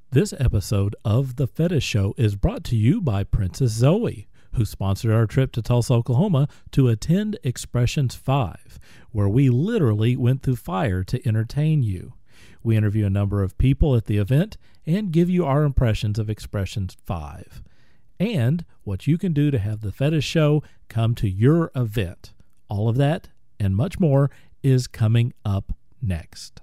This episode of The Fetish Show is brought to you by Princess Zoe, who sponsored our trip to Tulsa, Oklahoma to attend Expressions 5, where we literally went through fire to entertain you. We interview a number of people at the event and give you our impressions of Expressions 5, and what you can do to have The Fetish Show come to your event. All of that and much more is coming up next.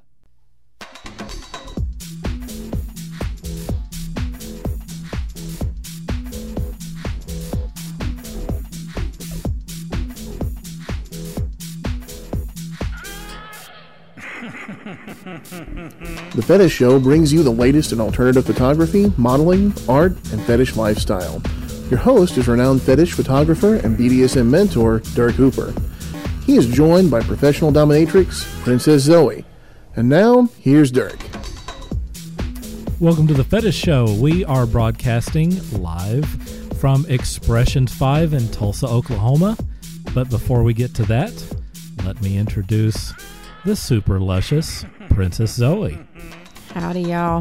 The Fetish Show brings you the latest in alternative photography, modeling, art, and fetish lifestyle. Your host is renowned fetish photographer and BDSM mentor, Dirk Hooper. He is joined by professional dominatrix, Princess Zoe. And now, here's Dirk. Welcome to The Fetish Show. We are broadcasting live from Expressions 5 in Tulsa, Oklahoma. But before we get to that, let me introduce the super luscious Princess Zoe. Howdy, y'all.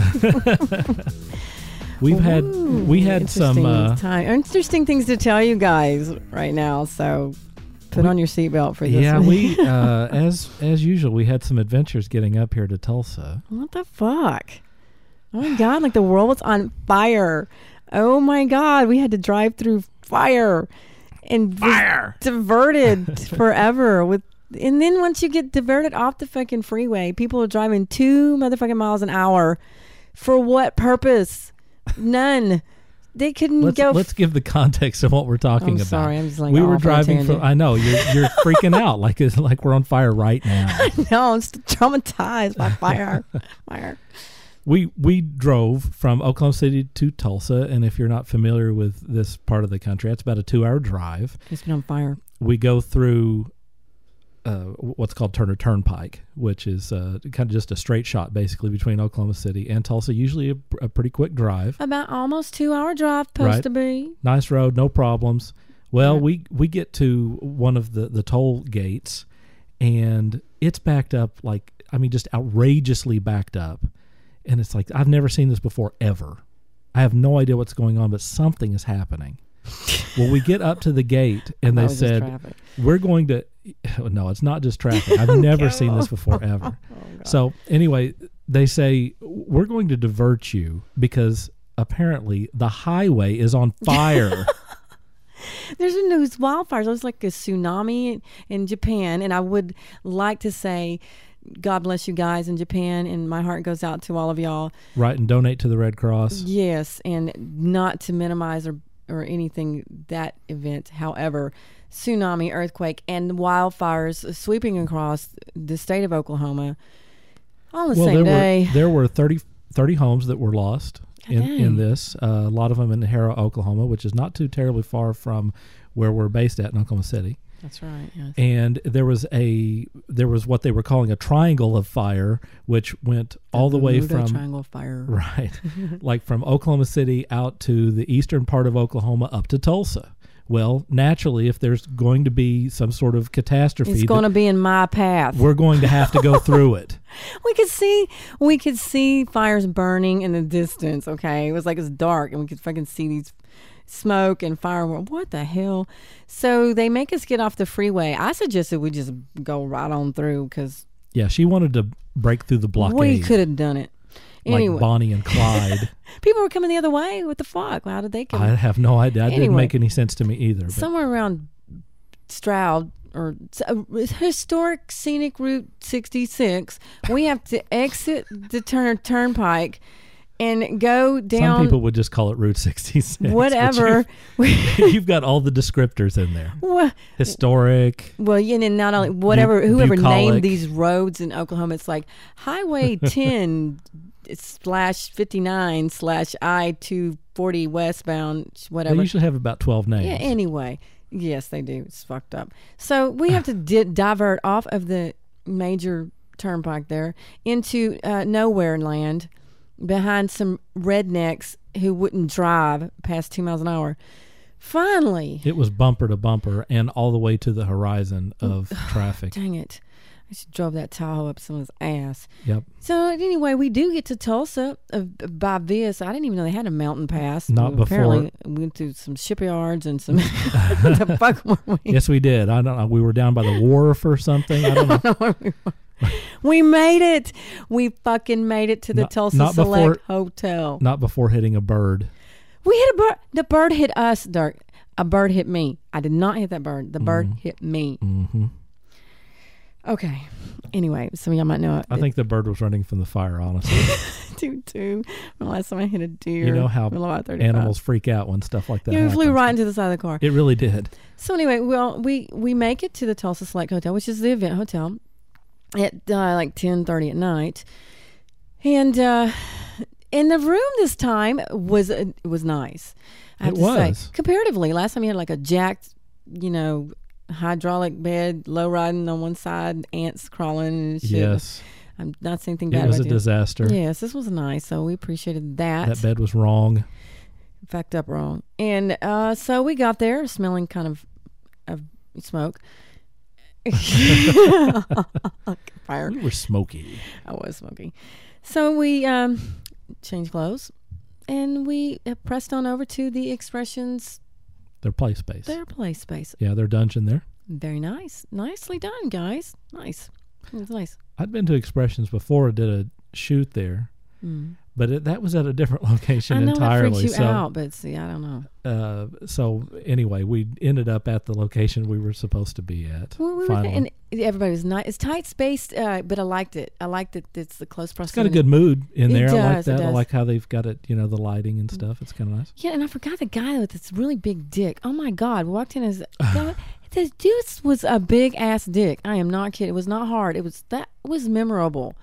We had some interesting things to tell you guys right now. So put on your seatbelt for this. Yeah, we as usual, we had some adventures getting up here to Tulsa. What the fuck? Oh my God! Like the world was on fire. Oh my God! We had to drive through fire and diverted forever with. And then once you get diverted off the fucking freeway, people are driving 2 motherfucking miles an hour. For what purpose? None. They couldn't go. Let's give the context of what we're talking about. Sorry, I'm just like we were driving from. I know you're freaking out like we're on fire right now. No, I'm still traumatized by fire. We drove from Oklahoma City to Tulsa, and if you're not familiar with this part of the country, it's about a 2-hour drive. It's been on fire. We go through what's called Turner Turnpike, which is kind of just a straight shot basically between Oklahoma City and Tulsa, usually a pretty quick drive. About almost 2-hour drive, supposed to be. Nice road, no problems. Well, we get to one of the toll gates, and it's backed up just outrageously backed up. And it's like, I've never seen this before, ever. I have no idea what's going on, but something is happening. Well, we get up to the gate, and they said, we're going to... No, it's not just traffic. I've never seen this before, ever. So anyway, they say, we're going to divert you because apparently the highway is on fire. There's been those wildfires. It was like a tsunami in Japan, and I would like to say... God bless you guys in Japan, and my heart goes out to all of y'all. Right, and donate to the Red Cross. Yes, and not to minimize or anything that event. However, tsunami, earthquake, and wildfires sweeping across the state of Oklahoma on the same day. There were 30 homes that were lost in this. A lot of them in Harrow, Oklahoma, which is not too terribly far from where we're based at in Oklahoma City. That's right. Yes. And there was what they were calling a triangle of fire, which went all the way from triangle of fire, right, like from Oklahoma City out to the eastern part of Oklahoma up to Tulsa. Well, naturally, if there's going to be some sort of catastrophe, it's going to be in my path. We're going to have to go through it. We could see fires burning in the distance. Okay, it was like it's dark, and we could fucking see these. Smoke and fire. What the hell? So they make us get off the freeway. I suggested we just go right on through because... Yeah, she wanted to break through the blockade. We could have done it. Anyway. Like Bonnie and Clyde. People were coming the other way. What the fuck? How did they come? I have no idea. It didn't make any sense to me either. But. Somewhere around Stroud or historic scenic Route 66, we have to exit the Turner Turnpike and go down. Some people would just call it Route 66. Whatever. You've got all the descriptors in there. What? Historic. Well, and then not only whoever named these roads in Oklahoma, it's like Highway 10/59/I-240 westbound, whatever. They usually have about 12 names. Yeah. Anyway, yes, they do. It's fucked up. So we have to divert off of the major turnpike there into nowhere land. Behind some rednecks who wouldn't drive past 2 miles an hour. Finally. It was bumper to bumper and all the way to the horizon of traffic. Dang it. She drove that Tahoe up someone's ass. Yep. So anyway, we do get to Tulsa by this. I didn't even know they had a mountain pass. Not before. Apparently, we went to some shipyards and some. The fuck were we? Yes, we did. I don't know. We were down by the wharf or something. I don't know. Where we were. We made it. We fucking made it to the Tulsa Select Hotel. Not before hitting a bird. We hit a bird. The bird hit us, Dirk. A bird hit me. I did not hit that bird. The bird hit me. Mm-hmm. Okay. Anyway, some of y'all might know it. I think the bird was running from the fire, honestly. Too. The last time I hit a deer. You know how animals freak out when stuff like that happens. It flew right into the side of the car. It really did. So anyway, well, we make it to the Tulsa Select Hotel, which is the event hotel, at like 10:30 at night. And the room this time was nice. I have to say. Comparatively, last time you had like a jacked, hydraulic bed, low riding on one side, ants crawling and shit. Yes. I'm not saying anything bad about it. It was a disaster. Yes, this was nice, so we appreciated that. That bed was wrong. Fucked up wrong. And so we got there smelling kind of smoke. Fire. You were smoky. I was smoky. So we changed clothes, and we pressed on over to the Expressions. Their play space. Yeah, their dungeon there. Very nice. Nicely done, guys. Nice. It was nice. I'd been to Expressions before. I did a shoot there. But that was at a different location entirely. I know that freaks you out, but see, I don't know. So anyway, we ended up at the location we were supposed to be at. And everybody was nice. It's tight spaced, but I liked it. I liked that it's the close proximity. It's got a good mood in there. Does, I like that. I like how they've got it, the lighting and stuff. It's kind of nice. Yeah, and I forgot the guy with this really big dick. Oh my God. We walked in as this dude was a big ass dick. I am not kidding. It was not hard. That was memorable.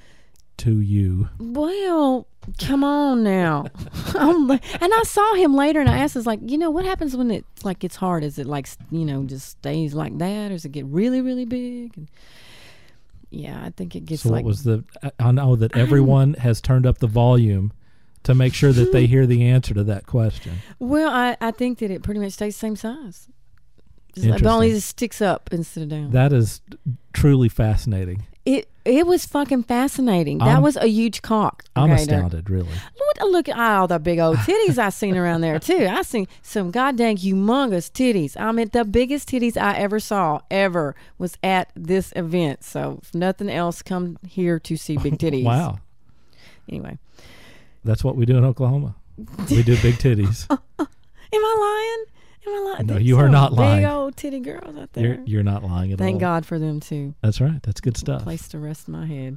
To you. Well, come on now. And I saw him later, and I asked, what happens when it's like it's hard? Is it like, just stays like that, or does it get really, really big? And yeah, I think it gets. So what was I know that everyone has turned up the volume to make sure that they hear the answer to that question. Well, I think that it pretty much stays the same size. But only it sticks up instead of down. That is truly fascinating. It was fucking fascinating. That was a huge cock. I'm astounded, really. Look at all the big old titties I seen around there too. I seen some goddamn humongous titties. I mean, the biggest titties I ever saw was at this event. So if nothing else, come here to see big titties. Wow. Anyway, that's what we do in Oklahoma. We do big titties. Am I lying? No, you are not lying. Big old titty girls out there. You're not lying at all. Thank God for them too. That's right. That's good stuff. Place to rest my head.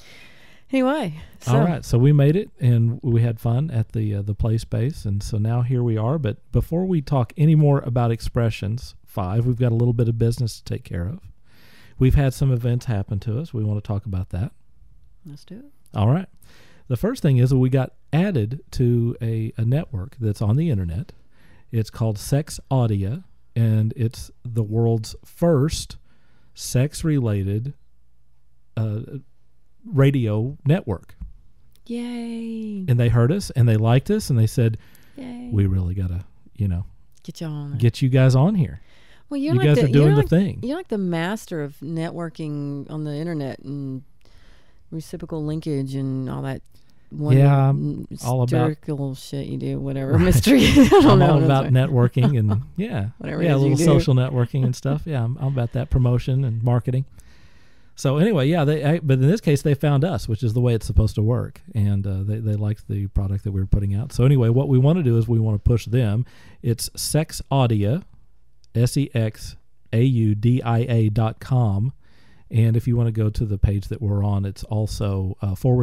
Anyway, all right. So we made it, and we had fun at the play space, and so now here we are. But before we talk any more about Expressions 5, we've got a little bit of business to take care of. We've had some events happen to us. We want to talk about that. Let's do it. All right. The first thing is that we got added to a network that's on the internet. It's called Sex Audia, and it's the world's first sex-related radio network. Yay. And they heard us, and they liked us, and they said, yay, we really got to, get you guys on here. Well, you guys are doing the thing. You're like the master of networking on the internet and reciprocal linkage and all that. All about shit you do, whatever mystery. I don't know. All about networking and whatever. A little social networking and stuff. Yeah, I'm about that promotion and marketing. So anyway, but in this case, they found us, which is the way it's supposed to work, and they liked the product that we were putting out. So anyway, what we want to do is we want to push them. It's Sexaudia, SEXAUDIA.com, and if you want to go to the page that we're on, it's also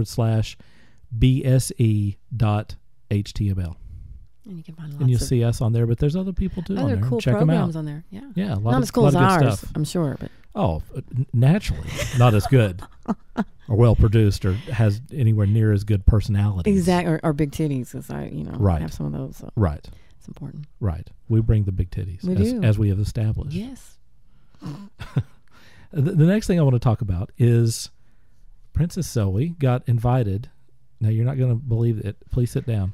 /BSE.html. And you can find and you'll see us on there, but there's other people too on there. Cool Check them out. On there. Yeah, a lot not of, as cool as ours, stuff. I'm sure, but naturally not as good or well produced or has anywhere near as good personalities. Exactly, or big titties, because I have some of those. So right, it's important. Right, we bring the big titties as we have established. Yes. The next thing I want to talk about is Princess Zoe got invited. Now, you're not going to believe it. Please sit down.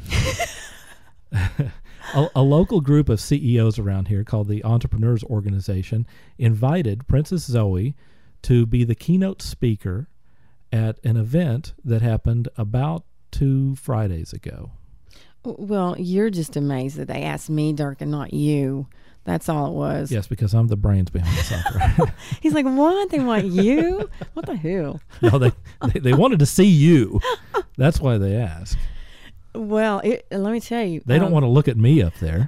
A local group of CEOs around here called the Entrepreneurs Organization invited Princess Zoe to be the keynote speaker at an event that happened about 2 Fridays ago. Well, you're just amazed that they asked me, Dirk, and not you. That's all it was. Yes, because I'm the brains behind the software. He's like, what? They want you? What the hell? No, they wanted to see you. That's why they asked. Well, let me tell you. They don't want to look at me up there.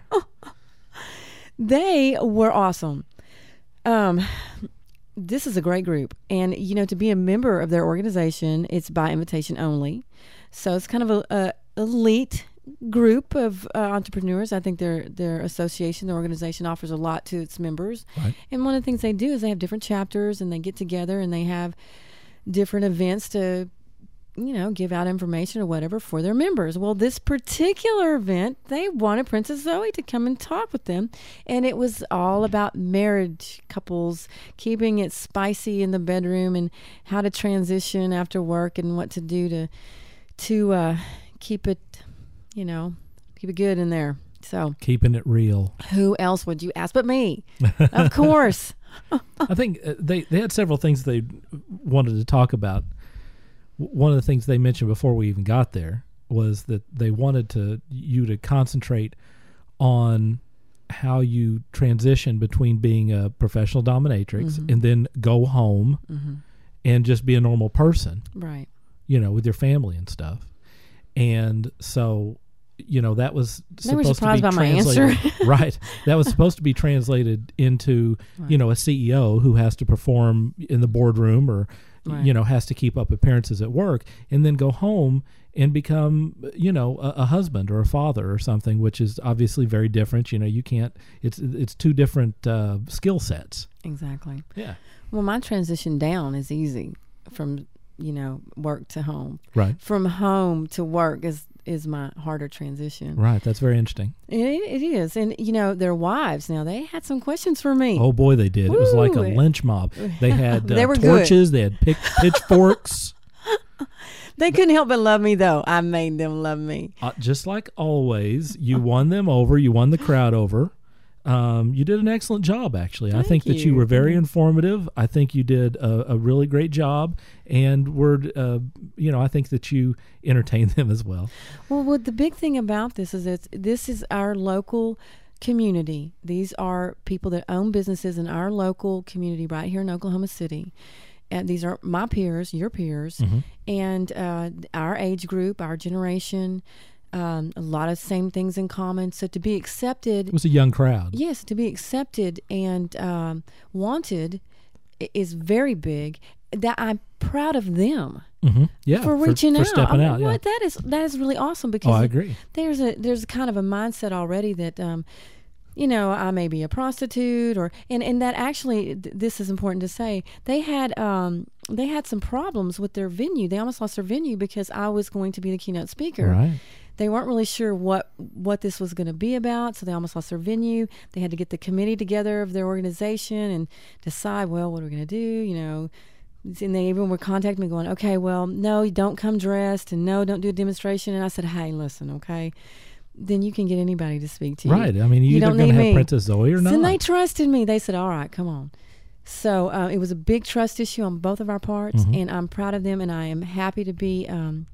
They were awesome. This is a great group. And, to be a member of their organization, it's by invitation only. So it's kind of a elite group of entrepreneurs. I think their association, their organization offers a lot to its members. Right. And one of the things they do is they have different chapters, and they get together and they have different events to, give out information or whatever for their members. Well, this particular event, they wanted Princess Zoe to come and talk with them. And it was all about marriage couples, keeping it spicy in the bedroom and how to transition after work and what to do to keep it, keep it good in there. So keeping it real. Who else would you ask but me? Of course. I think they had several things they wanted to talk about. One of the things they mentioned before we even got there was that they wanted you to concentrate on how you transition between being a professional dominatrix and then go home and just be a normal person. Right. With your family and stuff. And so, that was they were supposed to be surprised by my translated. answer. Right. That was supposed to be translated into, Right. a CEO who has to perform in the boardroom or, Right. has to keep up appearances at work and then go home and become, a husband or a father or something, which is obviously very different. You can't, it's two different skill sets. Exactly. Yeah. Well, my transition down is easy from, work to home. Right. From home to work is my harder transition. Right. That's very interesting. It is. And, their wives, now they had some questions for me. Oh, boy, they did. It was like a Woo. lynch mob. They had They were torches. They had pitchforks. They couldn't help but love me, though. I made them love me. Just like always, you won them over. You won the crowd over. You did an excellent job, actually. I think that you were very informative. I think you did a really great job, and I think that you entertained them as well. Well, the big thing about this is this is our local community. These are people that own businesses in our local community right here in Oklahoma City. And these are my peers, your peers, and our age group, our generation. A lot of same things in common. So to be accepted, It was a young crowd. yes, to be accepted and wanted is very big. That I'm proud of them Yeah, for reaching out, stepping out. Yeah. That is really awesome Oh, because I agree. there's kind of a mindset already that I may be a prostitute and that actually this is important to say. They had some problems with their venue. They almost lost their venue because I was going to be the keynote speaker. Right. They weren't really sure what this was going to be about, so they almost lost their venue. They had to get the committee together of their organization and decide, well, what are we going to do, And they even were contacting me going, okay, well, no, you don't come dressed, and no, don't do a demonstration. And I said, hey, listen, okay, then you can get anybody to speak to you. Right. I mean, you're either don't going to need have me. Princess Zoe or not. So they trusted me. They said, all right, come on. So it was a big trust issue on both of our parts, and I'm proud of them, and I am happy to be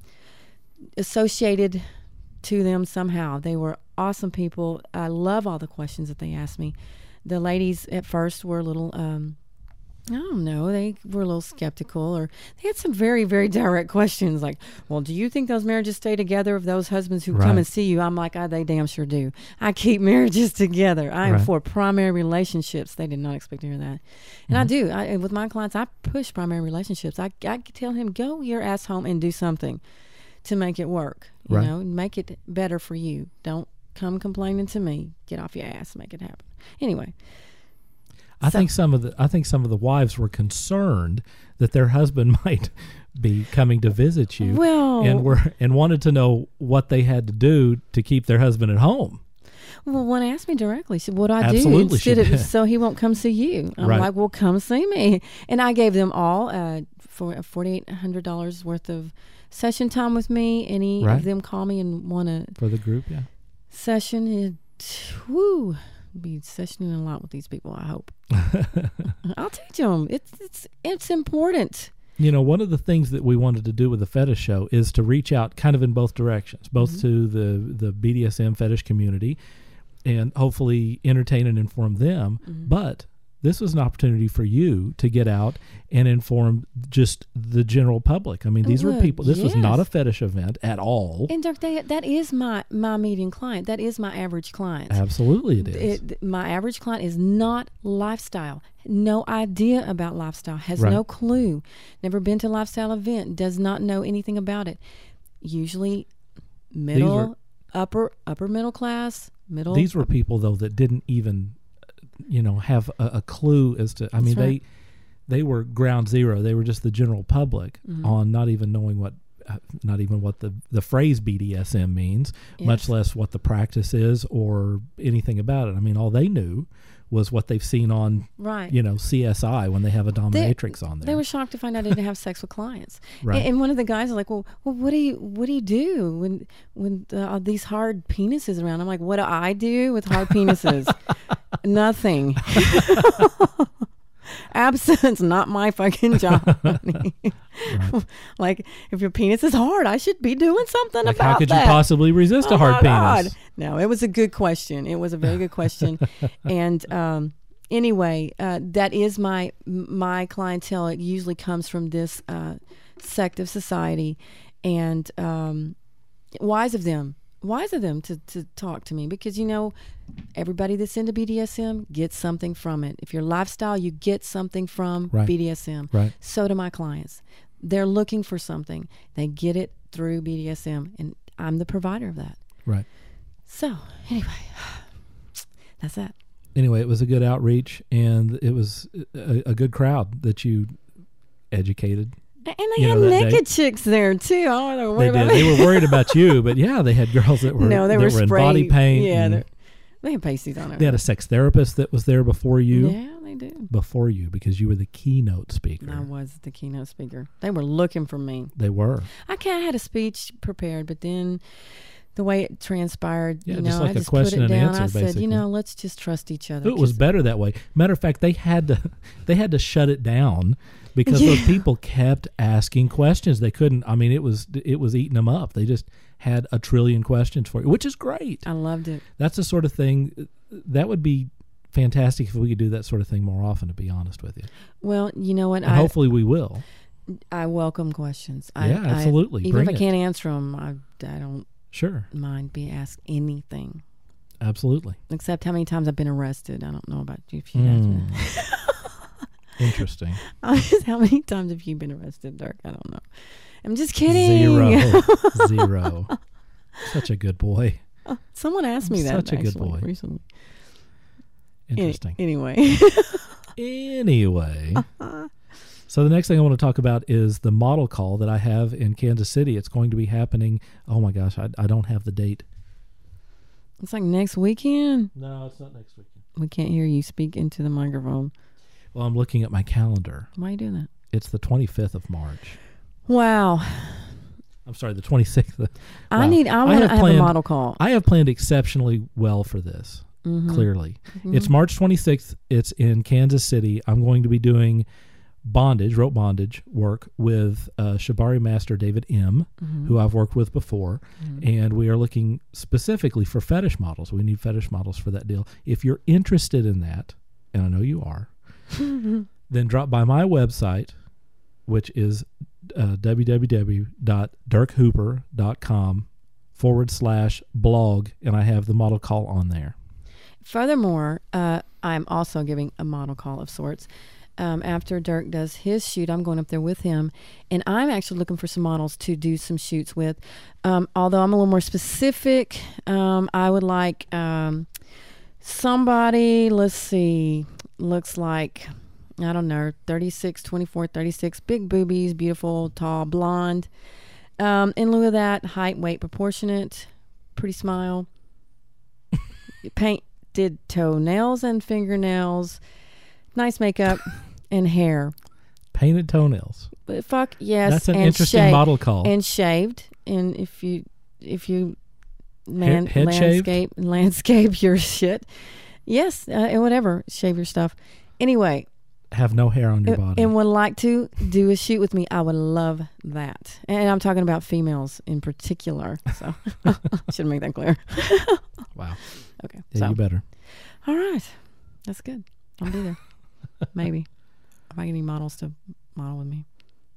associated to them somehow. They were awesome people. I love all the questions that they asked me. The ladies at first were a little, I don't know, they were a little skeptical, or they had some very, very direct questions like, well, do you think those marriages stay together of those husbands who come and see you? I'm like, they damn sure do. I keep marriages together. I am for primary relationships. They did not expect to hear that. And I do. With my clients, I push primary relationships. I tell him, go your ass home and do something to make it work. Make it better for you. Don't come complaining to me. Get off your ass, make it happen. Anyway, I think some of the wives were concerned that their husband might be coming to visit you, and wanted to know what they had to do to keep their husband at home. Well, one asked me directly, she said, what do I Absolutely do instead of so he won't come see you? I'm like, well, come see me. And I gave them all for $4,800 worth of session time with me. Any of them call me and want to for the group, session. be sessioning a lot with these people, I hope. I'll teach them. It's important. You know, one of the things that we wanted to do with the fetish show is to reach out kind of in both directions, both to the BDSM fetish community and hopefully entertain and inform them. But this was an opportunity for you to get out and inform just the general public. I mean, these were people, this was not a fetish event at all. And Dirk, that is my median client. That is my average client. Absolutely it is. My average client is not lifestyle. No idea about lifestyle. Has no clue. Never been to a lifestyle event. Does not know anything about it. Usually middle, upper middle class, middle. These were people, though, that didn't even... have a clue as to, I mean, they were ground zero. They were just the general public on not even knowing what the phrase BDSM means, much less what the practice is or anything about it. I mean, all they knew was what they've seen on, CSI when they have a dominatrix on there. They were shocked to find out I didn't have sex with clients. Right. And one of the guys was like, well, what do you do when these hard penises around? I'm like, what do I do with hard penises? Nothing. Absence, not my fucking job. Like, if your penis is hard, I should be doing something about that. How could you possibly resist a hard penis? God. No, it was a good question. It was a very good question. And anyway, that is my clientele. It usually comes from this sect of society, and wise of them to talk to me, because everybody that's into BDSM gets something from it. If you're lifestyle, you get something from BDSM. Right. So do my clients. They're looking for something. They get it through BDSM, and I'm the provider of that. Right. So anyway, that's that. Anyway, it was a good outreach, and it was a good crowd that you educated. And they had naked chicks there too. Oh, they were worried about me. They were worried about you, but yeah, they had girls that were they were in body paint. Yeah, they had pasties on it. They had a sex therapist that was there before you. Yeah, they did. Before you, because you were the keynote speaker. I was the keynote speaker. They were looking for me. They were. I had a speech prepared, but then the way it transpired, just like I just question put it and down. answer, I basically. said, let's just trust each other. It was better that way. Matter of fact, they had to shut it down because those people kept asking questions. They couldn't. I mean, it was eating them up. They just had a trillion questions for you, which is great. I loved it. That's the sort of thing that would be fantastic if we could do that sort of thing more often, to be honest with you. Well, you know what? And hopefully we will. I welcome questions. Absolutely. Even if I can't answer them, I don't mind being asked anything. Absolutely. Except how many times I've been arrested. I don't know about you. If you guys Interesting. How many times have you been arrested, Dirk? I don't know. I'm just kidding. 0. Such a good boy. Someone asked me that. Such a good boy. Recently. Interesting. Anyway. So the next thing I want to talk about is the model call that I have in Kansas City. It's going to be happening. Oh my gosh, I don't have the date. It's like next weekend. No, it's not next weekend. We can't hear you speak into the microphone. Well, I'm looking at my calendar. Why are you doing that? It's the 25th of March. Wow. I'm sorry, the 26th. Wow. I want to have a model call. I have planned exceptionally well for this, clearly. It's March 26th. It's in Kansas City. I'm going to be doing rope bondage work with Shibari master David M., who I've worked with before, and we are looking specifically for fetish models. We need fetish models for that deal. If you're interested in that, and I know you are, then drop by my website, which is www.dirkhooper.com/blog, and I have the model call on there. Furthermore, I'm also giving a model call of sorts. After Dirk does his shoot, I'm going up there with him, and I'm actually looking for some models to do some shoots with. Although I'm a little more specific, I would like somebody, let's see, looks like, I don't know, 36, 24, 36, big boobies, beautiful, tall, blonde. In lieu of that, height, weight, proportionate, pretty smile, painted toenails and fingernails, nice makeup, and hair. Painted toenails. But fuck yes. That's an interesting model call. And shaved. And if you head landscape your shit, Yes, and whatever. Shave your stuff. Anyway. Have no hair on your body. And would like to do a shoot with me, I would love that. And I'm talking about females in particular. So should make that clear. Wow. Okay. Yeah, so. you better. All right. That's good. I'll be there. Maybe. If I get any models to model with me.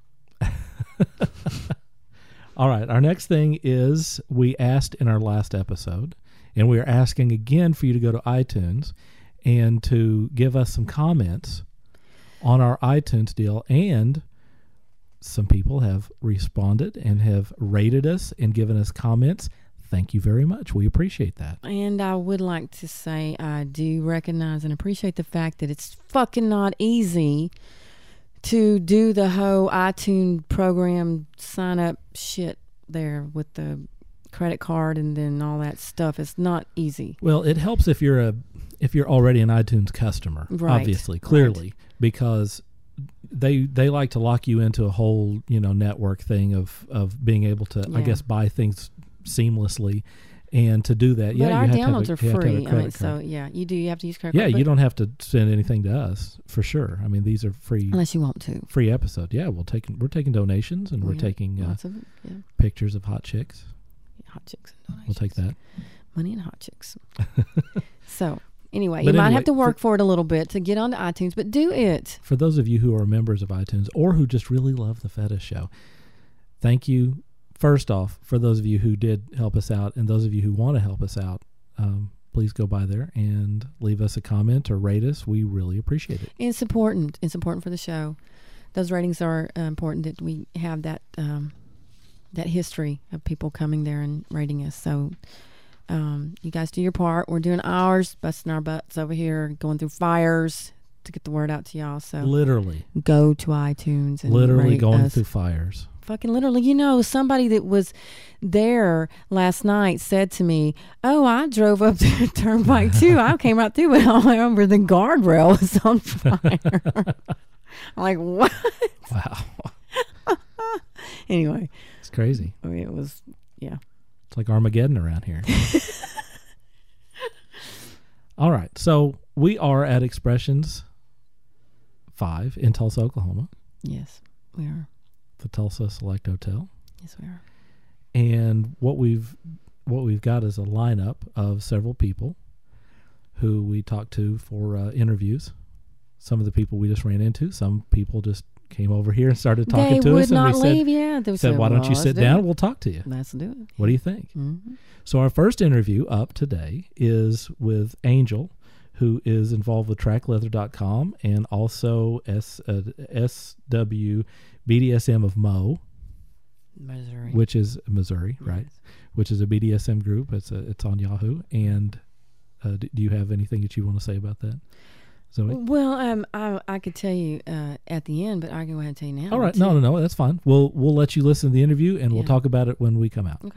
All right. Our next thing is we asked in our last episode, and we are asking again for you to go to iTunes and to give us some comments on our iTunes deal. And some people have responded and have rated us and given us comments. Thank you very much. We appreciate that. And I would like to say I do recognize and appreciate the fact that it's fucking not easy to do the whole iTunes program sign up shit there with the credit card and then all that stuff. It's not easy. Well, it helps if you're already an iTunes customer, right, obviously, clearly, right. Because they like to lock you into a whole, network thing of being able to, I guess, buy things seamlessly. And to do that, but you our have downloads to are have free. a credit card. So yeah, you have to use credit Yeah, card. you don't have to send anything to us for sure. I mean, these are free, unless you want to. Free episode. Yeah, we're taking donations and we're taking lots of pictures of hot chicks. Hot chicks and donations. We'll take that. Money and hot chicks. So anyway, you might have to work for it a little bit to get onto iTunes, but do it. For those of you who are members of iTunes or who just really love the Fetish Show, thank you. First off, for those of you who did help us out and those of you who want to help us out, please go by there and leave us a comment or rate us. We really appreciate it. It's important. It's important for the show. Those ratings are important that we have that that history of people coming there and rating us. So you guys do your part. We're doing ours, busting our butts over here, going through fires to get the word out to y'all. So literally go to iTunes and literally rate going us. through fires. Fucking literally. Somebody that was there last night said to me, "Oh, I drove up to the turnpike too. I came right through, but all the way over the guardrail was on fire." I'm like, what? Wow. Anyway. It's crazy. I mean, it was, yeah. It's like Armageddon around here. All right. So we are at Expressions 5 in Tulsa, Oklahoma. Yes, we are. The Tulsa Select Hotel. Yes, we are. And what we've got is a lineup of several people who we talked to for interviews. Some of the people we just ran into. Some people just came over here and started talking to us. And we leave, yeah. They said, why don't you sit down? We'll talk to you. Let's do it. What do you think? Mm-hmm. So our first interview up today is with Angel, who is involved with TrackLeather.com and also SW BDSM of Mo, Missouri, which is Missouri, yes. Right? Which is a BDSM group. It's on Yahoo. And do you have anything that you want to say about that, Zoe? Well, I could tell you at the end, but I can go ahead and tell you now. All right, no, that's fine. We'll let you listen to the interview, and we'll talk about it when we come out. Okay.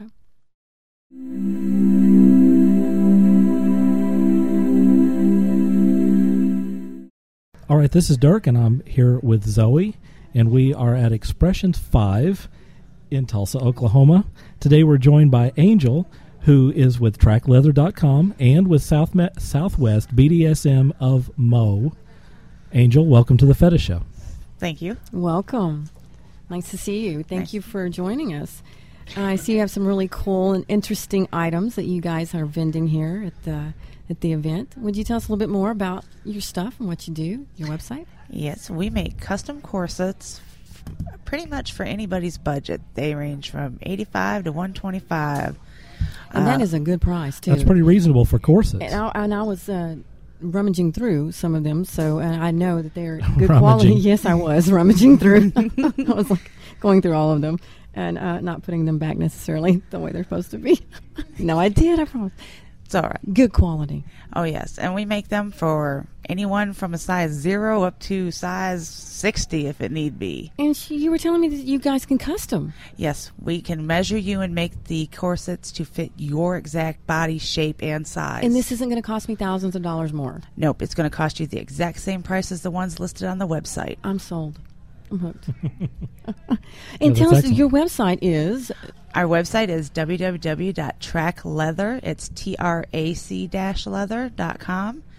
All right, this is Dirk, and I'm here with Zoe, and we are at Expressions 5 in Tulsa, Oklahoma. Today we're joined by Angel, who is with TrackLeather.com and with Southwest BDSM of Mo. Angel, welcome to the Fetish Show. Thank you. Welcome. Nice to see you. Thank you for joining us. I see you have some really cool and interesting items that you guys are vending here at the event. Would you tell us a little bit more about your stuff and what you do, your website? Yes, we make custom corsets pretty much for anybody's budget. They range from $85 to $125. And that is a good price, too. That's pretty reasonable for corsets. And I was rummaging through some of them, so I know that they're good quality. Yes, I was rummaging through. I was like going through all of them and not putting them back necessarily the way they're supposed to be. No, I did, I promise. It's all right. Good quality. Oh, yes. And we make them for anyone from a size 0 up to size 60 if it need be. And you were telling me that you guys can custom. Yes. We can measure you and make the corsets to fit your exact body shape and size. And this isn't going to cost me thousands of dollars more? Nope. It's going to cost you the exact same price as the ones listed on the website. I'm sold. I'm hooked. And tell us, your website is... Our website is www.trackleather. It's TRAC-leather.com.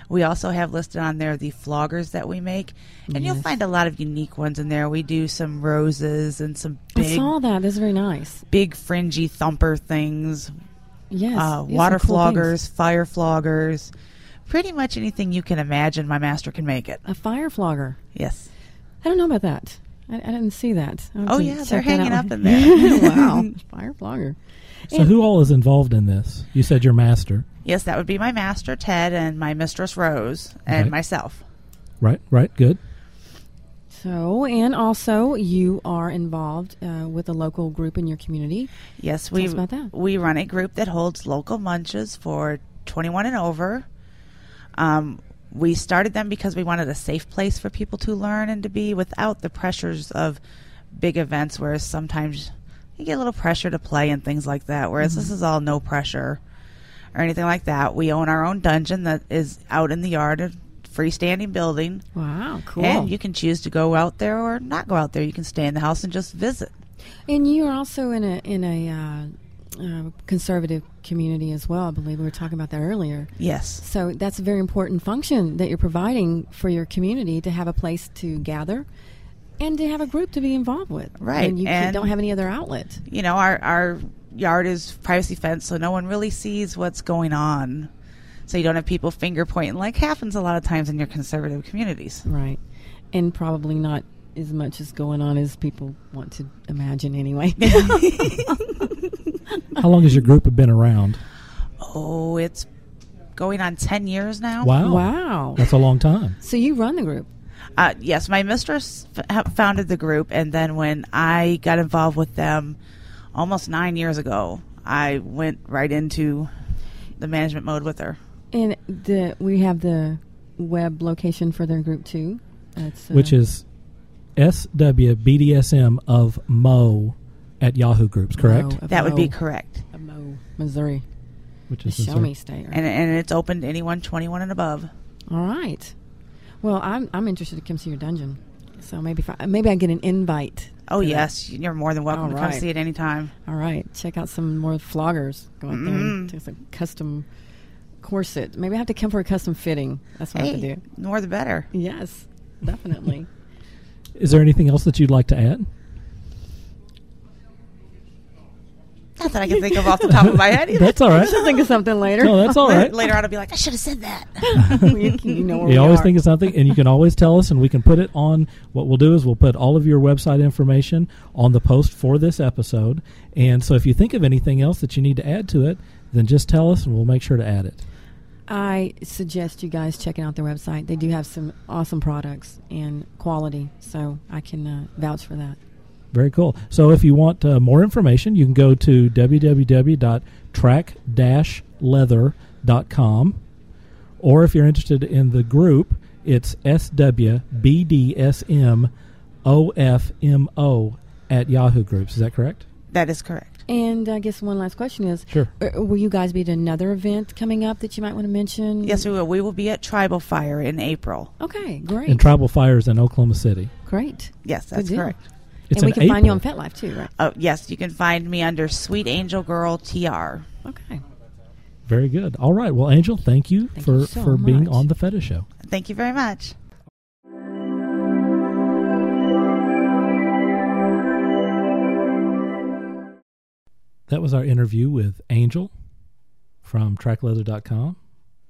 We also have listed on there the floggers that we make, and you'll Yes. find a lot of unique ones in there. We do some roses and some I big, saw that. That's very nice. big fringy thumper things. Yes. These are Water cool floggers, things. fire floggers, pretty much anything you can imagine. My master can make it. A fire flogger. Yes. I don't know about that. I didn't see that. I'll have Oh to yeah, they're check that hanging out. up in there. Wow. Fire flogger. So who all is involved in this? You said your master. Yes, that would be my master Ted and my mistress Rose and Okay. myself. Right, good. So, and also you are involved with a local group in your community. Yes, Tell us about that. we run a group that holds local munches for 21 and over. We started them because we wanted a safe place for people to learn and to be without the pressures of big events, whereas sometimes you get a little pressure to play and things like that, whereas this is all no pressure or anything like that. We own our own dungeon that is out in the yard, a freestanding building, Wow, cool. and you can choose to go out there or not go out there. You can stay in the house and just visit. And you are also in a conservative community as well. I believe we were talking about that earlier. Yes. So that's a very important function that you're providing for your community, to have a place to gather and to have a group to be involved with. Right, And you and- don't have any other outlet. You know, our yard is privacy fenced, so no one really sees what's going on. So you don't have people finger pointing like happens a lot of times in your conservative communities. Right. And probably not as much as going on as people want to imagine anyway. How long has your group been around? Oh, it's going on 10 years now. Wow. Wow. That's a long time. So you run the group. Yes, my mistress founded the group, and then when I got involved with them almost 9 years ago, I went right into the management mode with her. And we have the web location for their group too. That's, Which is SWBDSM of Mo at Yahoo Groups, correct? That would be correct. Mo, Missouri. Which The is Show Me State. Right? And it's open to anyone 21 and above. All right. Well, I'm interested to come see your dungeon. So maybe I get an invite. Oh, to that. yes. You're more than welcome All to come right. see it anytime. All right. Check out some more floggers. Go out there and take some custom corset. Maybe I have to come for a custom fitting. That's what I have to do. The more the better. Yes, definitely. Is there anything else that you'd like to add? Not that I can think of off the top of my head either. That's all right. I'll think of something later. No, that's all right. Later on, I'll be like, I should have said that. you know where You we always are. think of something, and you can always tell us, and we can put it on. What we'll do is we'll put all of your website information on the post for this episode. And so if you think of anything else that you need to add to it, then just tell us, and we'll make sure to add it. I suggest you guys checking out their website. They do have some awesome products and quality, so I can vouch for that. Very cool. So if you want more information, you can go to www.track-leather.com. Or if you're interested in the group, it's SWBDSMOFMO at Yahoo Groups. Is that correct? That is correct. And I guess one last question is, Sure. Will you guys be at another event coming up that you might want to mention? Yes, we will. We will be at Tribal Fire in April. Okay, great. And Tribal Fires in Oklahoma City. Great. Yes, that's Good deal. correct. It's And we in can find you on April. FetLife too, right? Oh, yes, you can find me under Sweet Angel Girl TR. Okay. Very good. All right. Well, Angel, thank you Thank for you so being much. on the Fetish Show. Thank you very much. That was our interview with Angel from trackleather.com.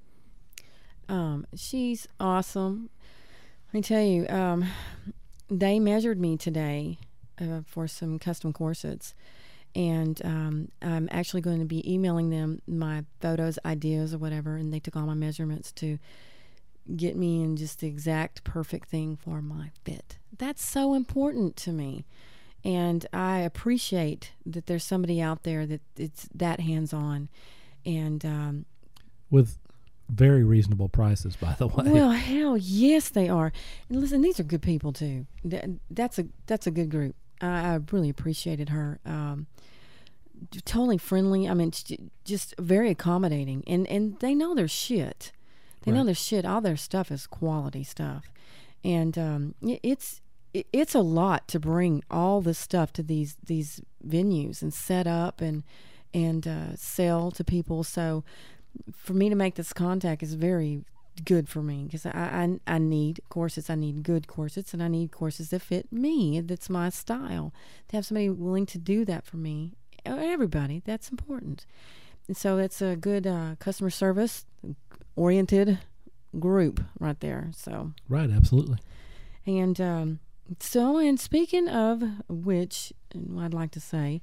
She's awesome. Let me tell you, they measured me today for some custom corsets, and I'm actually going to be emailing them my photos, ideas, or whatever, and they took all my measurements to get me in just the exact perfect thing for my fit. That's so important to me, and I appreciate that there's somebody out there that it's that hands-on, and With very reasonable prices, by the way. well, hell yes, they are. And listen, these are good people too. That's a good group. I really appreciated her. Totally friendly. I mean, just very accommodating. And they know their shit. They know Right. their shit. All their stuff is quality stuff. And it's a lot to bring all this stuff to these venues and set up and sell to people. So for me to make this contact is very, good for me, because I need corsets. I need good corsets, and I need corsets that fit me. That's my style. To have somebody willing to do that for me, everybody, that's important. And so it's a good customer service oriented group right there. So right, absolutely. And and speaking of which, I'd like to say,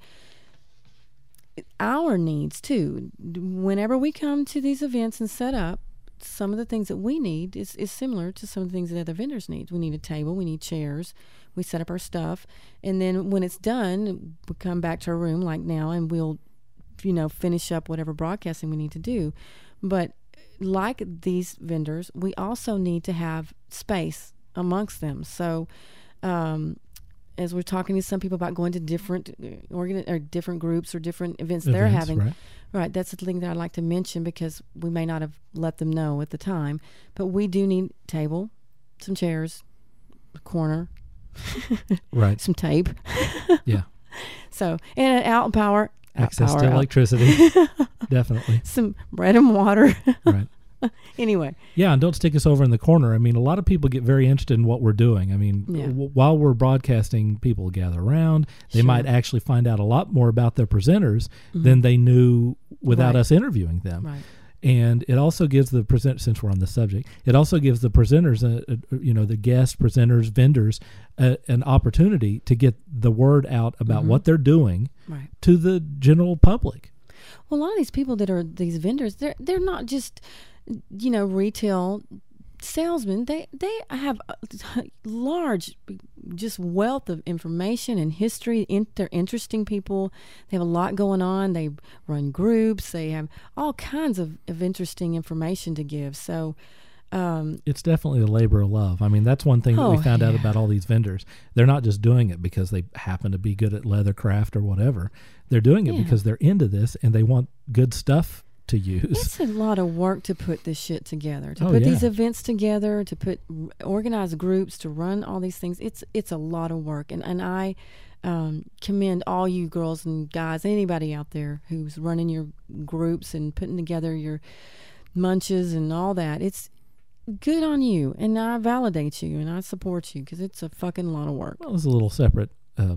our needs too. Whenever we come to these events and set up, some of the things that we need is similar to some of the things that other vendors need. We need a table, we need chairs, we set up our stuff, and then when it's done, we come back to our room like now, and we'll, finish up whatever broadcasting we need to do. But like these vendors, we also need to have space amongst them. So as we're talking to some people about going to different different groups or different events they're having, right, that's the thing that I'd like to mention, because we may not have let them know at the time, but we do need a table, some chairs, a corner, right, some tape, yeah. So, and an out power, access to electricity, definitely. Some bread and water, right. Anyway. Yeah, and don't stick us over in the corner. I mean, a lot of people get very interested in what we're doing. I mean, while we're broadcasting, people gather around. They might actually find out a lot more about their presenters than they knew without us interviewing them. Right. And it also gives the present, since we're on the subject, it also gives the presenters, the guest presenters, vendors, an opportunity to get the word out about what they're doing to the general public. Well, a lot of these people that are these vendors, they're not just retail salesmen. They have a large just wealth of information and history. They're interesting people. They have a lot going on. They run groups. They have all kinds of interesting information to give. So it's definitely a labor of love. I mean, that's one thing that we found out about all these vendors. They're not just doing it because they happen to be good at leather craft or whatever. They're doing it because they're into this and they want good stuff to use. It's a lot of work to put this shit together, to put these events together, to organize groups, to run all these things. It's a lot of work, and I commend all you girls and guys, anybody out there who's running your groups and putting together your munches and all that. It's good on you, and I validate you and I support you, because it's a fucking lot of work. Well, it's a little separate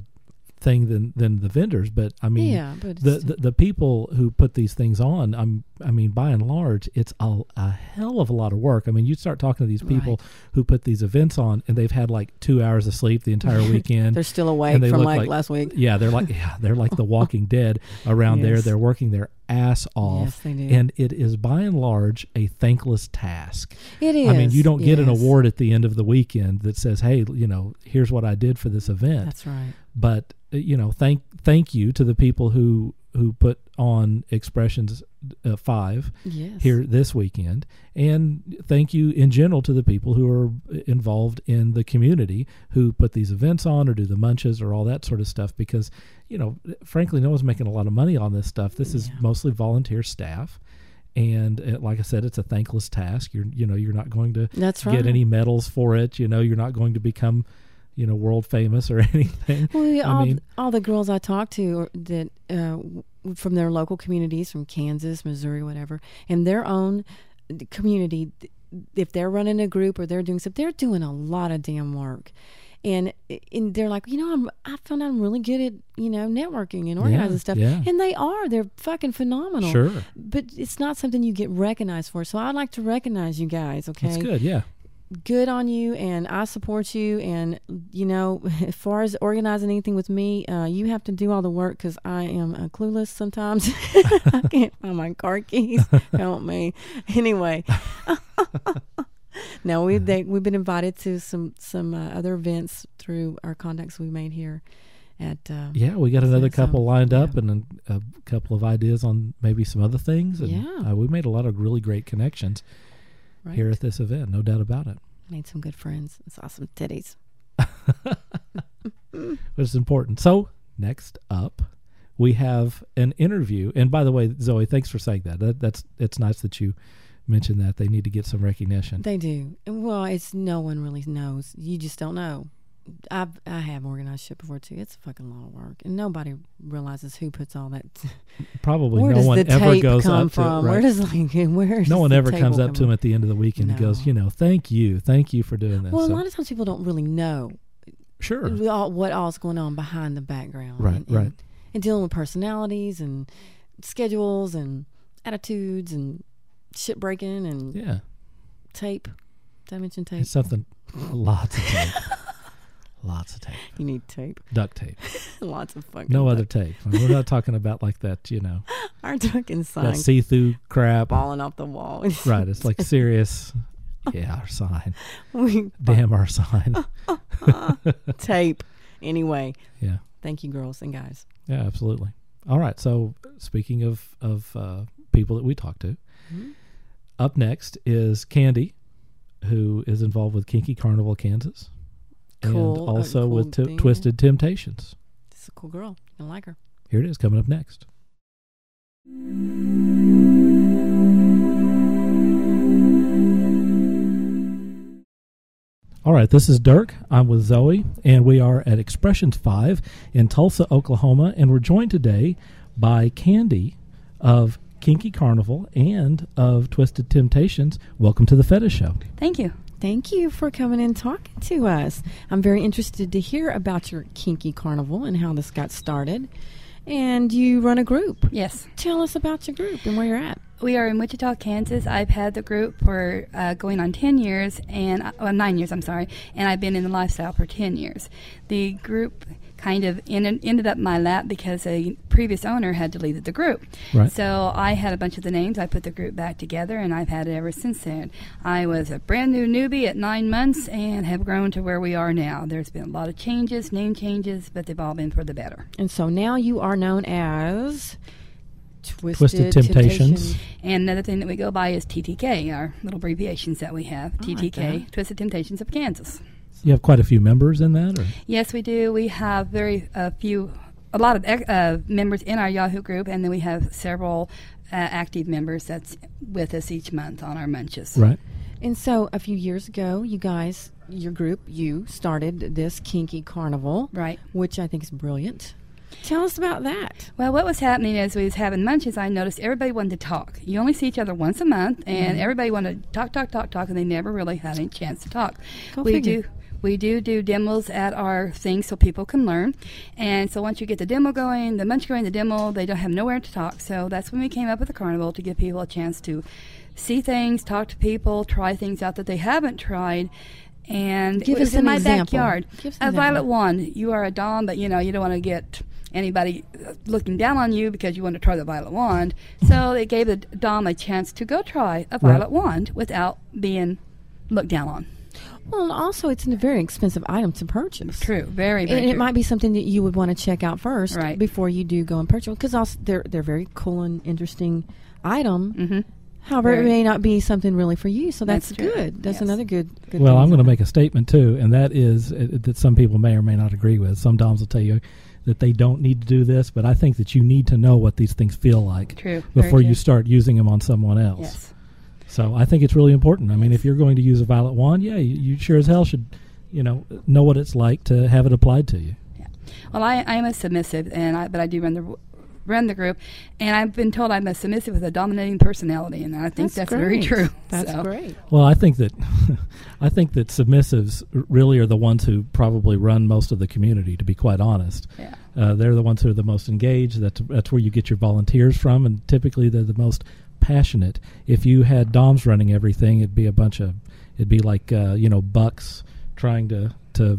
thing than the vendors, but I mean, the people who put these things on, I mean, by and large, it's a hell of a lot of work. I mean, you start talking to these people who put these events on, and they've had like 2 hours of sleep the entire weekend. They're still awake from like last week. Yeah, they're like the Walking Dead around there. They're working their ass off. Yes, they do. And it is by and large a thankless task. It is. I mean, you don't get an award at the end of the weekend that says, "Hey, here's what I did for this event." That's right. But thank you to the people who put on Expressions 5 here this weekend, and thank you in general to the people who are involved in the community who put these events on or do the munches or all that sort of stuff, because frankly, no one's making a lot of money on this stuff. This is mostly volunteer staff. And like I said, it's a thankless task. You're not going to get any medals for it. You're not going to become world famous or anything. Well, all the girls I talk to that from their local communities, from Kansas, Missouri, whatever, and their own community, if they're running a group or they're doing something, they're doing a lot of damn work. And they're like, I found out I'm really good at, networking and organizing stuff. Yeah. And they're fucking phenomenal. Sure. But it's not something you get recognized for. So I'd like to recognize you guys, okay? That's good, yeah. Good on you, and I support you. And, as far as organizing anything with me, you have to do all the work, because I am clueless sometimes. I can't find my car keys. Help me. Anyway. No, we've been invited to some other events through our contacts we made here at we got another couple lined up, and a couple of ideas on maybe some other things, and we made a lot of really great connections here at this event, no doubt about it. Made some good friends and saw some titties. But it's important. So next up, we have an interview, and by the way, Zoe, thanks for saying that. It's nice that you mentioned that. They need to get some recognition. They do. Well, no one really knows. You just don't know. I have organized shit before too. It's a fucking lot of work, and nobody realizes who puts all that. Probably Where no does one the ever tape goes come up from? to it. Right? Where does No one ever comes up to him him at the end of the week and he goes, No. thank you for doing this. Well, a So, lot of times people don't really know sure, what all's going on behind the background. Right, right. And dealing with personalities and schedules and attitudes and shit breaking and yeah, tape. Did I mention tape? it's something. Lots of tape, lots of tape, You need tape. duct tape. Lots of fucking. No other duct- tape. I mean, we're not talking about like that, Our fucking that sign see-through crap. falling off the wall. Right, it's like serious. Yeah, our sign. We Damn, our sign. tape. Anyway, Yeah, thank you, girls and guys. yeah, absolutely. All right. So, speaking of people that we talk to, Mm-hmm. up next is Candy, who is involved with Kinky Carnival Kansas, Cool, and also cool with thing. Twisted Temptations. This is a cool girl. I like her. Here it is, coming up next. All right, this is Dirk. I'm with Zoe, and we are at Expressions 5 in Tulsa, Oklahoma, and we're joined today by Candy of Kinky Carnival and of Twisted Temptations. Welcome to the Fetish Show. Thank you. Thank you for coming and talking to us. I'm very interested to hear about your Kinky Carnival and how this got started. And you run a group. Yes. Tell us about your group and where you're at. We are in Wichita, Kansas. I've had the group for going on 10 years, and 9 years, I'm sorry, and I've been in the lifestyle for 10 years. The group kind of ended up in my lap because a previous owner had deleted the group. Right. So I had a bunch of the names. I put the group back together, and I've had it ever since then. I was a brand new newbie at 9 months and have grown to where we are now. There's been a lot of changes, name changes, but they've all been for the better. And so now you are known as Twisted Temptations. And another thing that we go by is TTK, our little abbreviations that we have. I like TTK, that. Twisted Temptations of Kansas. You have quite a few members in that? Or? Yes, we do. We have a lot of members in our Yahoo group, and then we have several active members that's with us each month on our munches. Right. And so a few years ago, you guys, your group, you started this Kinky Carnival. Right. Which I think is brilliant. Tell us about that. Well, what was happening as we was having munches, I noticed everybody wanted to talk. You only see each other once a month, and everybody wanted to talk, and they never really had any chance to talk. Go figure. We do demos at our thing so people can learn. And so once you get the demo going, the munch going, the demo, they don't have nowhere to talk. So that's when we came up with the carnival, to give people a chance to see things, talk to people, try things out that they haven't tried. And Give it was us in an my example. backyard. Give us an A violet example. wand. You are a dom, but you don't want to get anybody looking down on you because you want to try the violet wand. So they gave the dom a chance to go try a violet wand without being looked down on. Well, and also it's a very expensive item to purchase. True, very, very And true. it might be something that you would want to check out first Right. before you do go and purchase. Because also they're very cool and interesting item. Mm-hmm. However, Very. it may not be something really for you. So that's That's true. good. That's Yes. another good Well, thing. I'm going to make a statement too, and that is that some people may or may not agree with. Some doms will tell you that they don't need to do this, but I think that you need to know what these things feel like True. Very before you true. start using them on someone else. Yes. So I think it's really important. I mean, if you're going to use a violet wand, you sure as hell should, know what it's like to have it applied to you. Well, I am a submissive, but I do run the group, and I've been told I'm a submissive with a dominating personality, and I think that's very great. true. That's So, great. Well, I think that submissives really are the ones who probably run most of the community, to be quite honest. Yeah. They're the ones who are the most engaged. That's where you get your volunteers from, and typically they're the most passionate. If you had doms running everything, it'd be like bucks trying to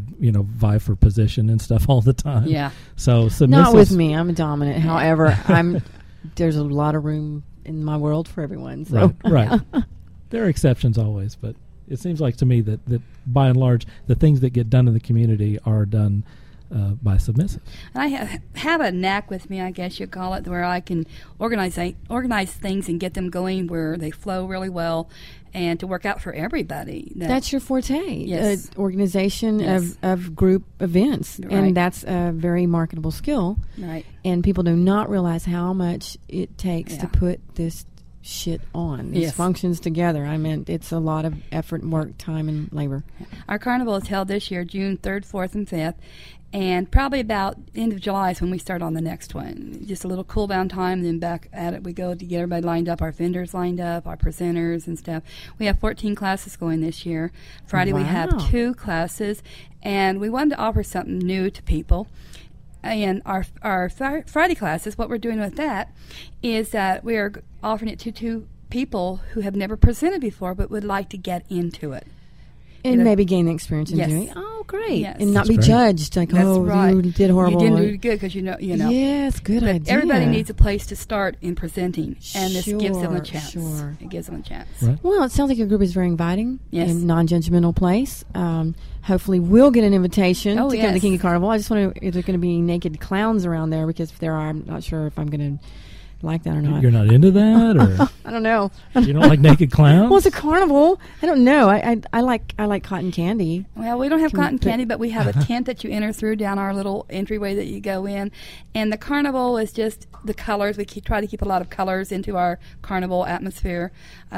vie for position and stuff all the time. Yeah. So submissives, Not with me. I'm dominant. However, there's a lot of room in my world for everyone. So. Right. There are exceptions always, but it seems like to me that by and large, the things that get done in the community are done by submissives. And I have a knack with me, I guess you'd call it, where I can organize things and get them going where they flow really well, and to work out for everybody. That's your forte. Yes. Organization Yes. of group events. Right. And that's a very marketable skill. Right. And people do not realize how much it takes to Yeah. put this shit on. These Yes. functions together. I meant it's a lot of effort, work, time, and labor. Our carnival is held this year, June 3rd, 4th, and 5th. And probably about end of July is when we start on the next one. Just a little cool down time, then back at it we go to get everybody lined up, our vendors lined up, our presenters and stuff. We have 14 classes going this year. Friday we Wow. have 2 classes, and we wanted to offer something new to people. And our Friday classes, what we're doing with that is that we are offering it to 2 people who have never presented before but would like to get into it. And maybe gain the experience in Yes. doing it. Oh, great. Yes. And not That's be great. judged. Like, That's oh, right. you did horrible. You didn't do good because you know. Yes, good But idea. everybody needs a place to start in presenting, and this gives them a Sure, chance. sure. It gives them a chance. Right. Well, it sounds like your group is very inviting Yes. and non-judgmental place. Hopefully, we'll get an invitation Oh, to come to yes. Kinky Carnival. I just want to, is there going to be naked clowns around there? Because if there are, I'm not sure if I'm going to like that or not. You're not into that, or I don't know. you don't like naked clowns? Well, it's a carnival. I don't know. I like cotton candy. Well, we don't have Can we cotton put- candy, but we have a tent that you enter through down our little entryway that you go in. And the carnival is just the colors. We try to keep a lot of colors into our carnival atmosphere.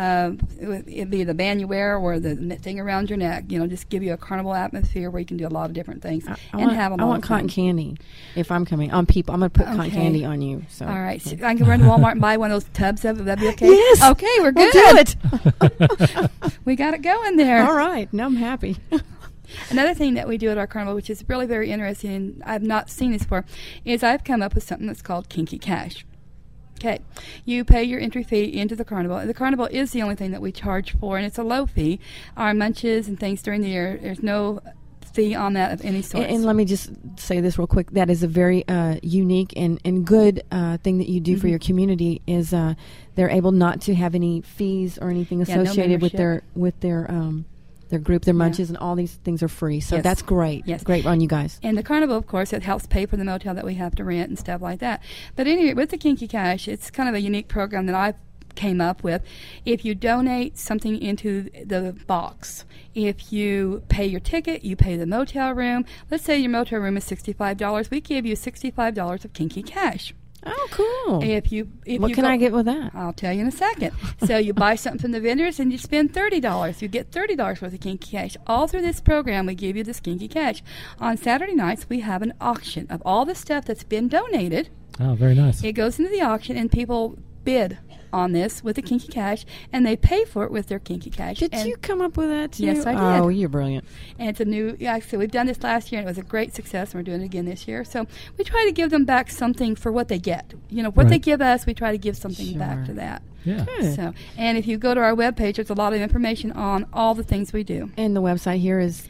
It'd be the band you wear or the thing around your neck. Just give you a carnival atmosphere where you can do a lot of different things have a lot I want of cotton fun. candy if I'm coming. On people, I'm going to put cotton Okay. candy on you. So. All right, so I can run to Walmart and buy one of those tubs of it. Would that be okay? Yes. Okay, we're We'll good. do it. We got it going there. All right. Now I'm happy. Another thing that we do at our carnival, which is really very interesting, and I've not seen this before, is I've come up with something that's called Kinky Cash. Okay, you pay your entry fee into the carnival. The carnival is the only thing that we charge for, and it's a low fee. Our munches and things during the year, there's no fee on that of any sort. And let me just say this real quick. That is a very unique and good thing that you do for your community is they're able not to have any fees or anything Yeah, no associated with membership. their group, their munches, and all these things are free. So Yes. that's great. Yes. Great on you guys. And the carnival, of course, it helps pay for the motel that we have to rent and stuff like that. But anyway, with the Kinky Cash, it's kind of a unique program that I came up with. If you donate something into the box, if you pay your ticket, you pay the motel room. Let's say your motel room is $65. We give you $65 of Kinky Cash. Oh, cool. If What you can go- I get with that? I'll tell you in a second. So you buy something from the vendors and you spend $30. You get $30 worth of Kinky Cash. All through this program, we give you this Kinky Cash. On Saturday nights, we have an auction of all the stuff that's been donated. Oh, very nice. It goes into the auction, and people bid on this with the Kinky Cash, and they pay for it with their Kinky Cash. Did and you come up with that too? Yes, I did. Oh, you're brilliant. And it's a new, so we've done this last year, and it was a great success, and we're doing it again this year. So we try to give them back something for what they get. What they Right. give us, we try to give something back Sure. to that. Yeah. Good. So, and if you go to our webpage, there's a lot of information on all the things we do. And the website here is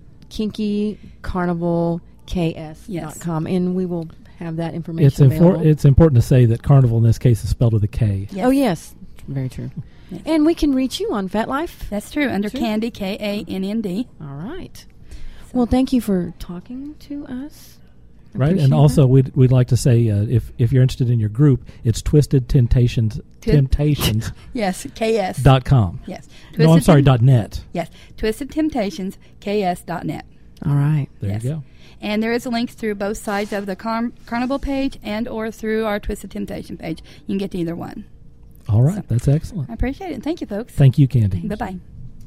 kinkycarnivalks.com, and we will have that information available. It's important to say that carnival in this case is spelled with a K. Yes. Oh, yes. Very true. Yes. And we can reach you on FetLife. That's true, under Sure. Candy, K-A-N-N-D. All right. So- Well, thank you for talking to us. Right, Appreciate and also that. we'd like to say if you're interested in your group, it's Twisted Temptations.com. Yes, K-S. Yes. No, I'm sorry, Tem- .net. Yes, Twisted Temptations, KS.net. All right. There Yes. you go. And there is a link through both sides of the Carnival page and or through our Twisted Temptation page. You can get to either one. All right, So- that's excellent. I appreciate it. And thank you, folks. Thank you, Candy. Bye-bye.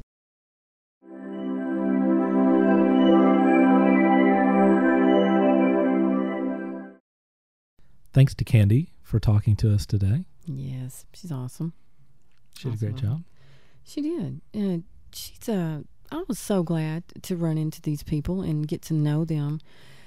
Thanks to Candy for talking to us today. Yes, she's awesome. She did a great Awesome. job. She did. I was so glad to run into these people and get to know them.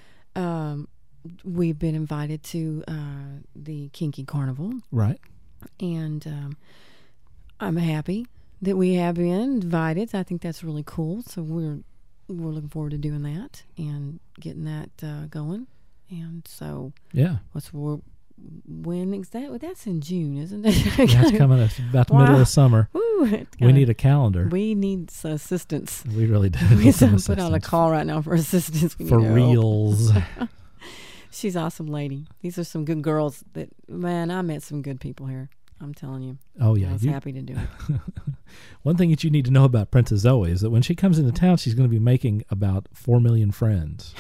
We've been invited to the Kinky Carnival, Right. and I'm happy that we have been invited. I think that's really cool. So we're looking forward to doing that and getting that going. And so Yeah. when is that? Well, that's in June, isn't it? That's coming up about the middle Wow. of summer. Ooh, it's We need a calendar. We need assistance. We really do. We need some need to put out a assistance. call right now for assistance. We For need help. reals. She's an awesome lady. These are some good girls that, man, I met some good people here. I'm telling you. Oh, yeah. I was happy to do it. One thing that you need to know about Princess Zoe is that when she comes into town, she's going to be making about 4 million friends.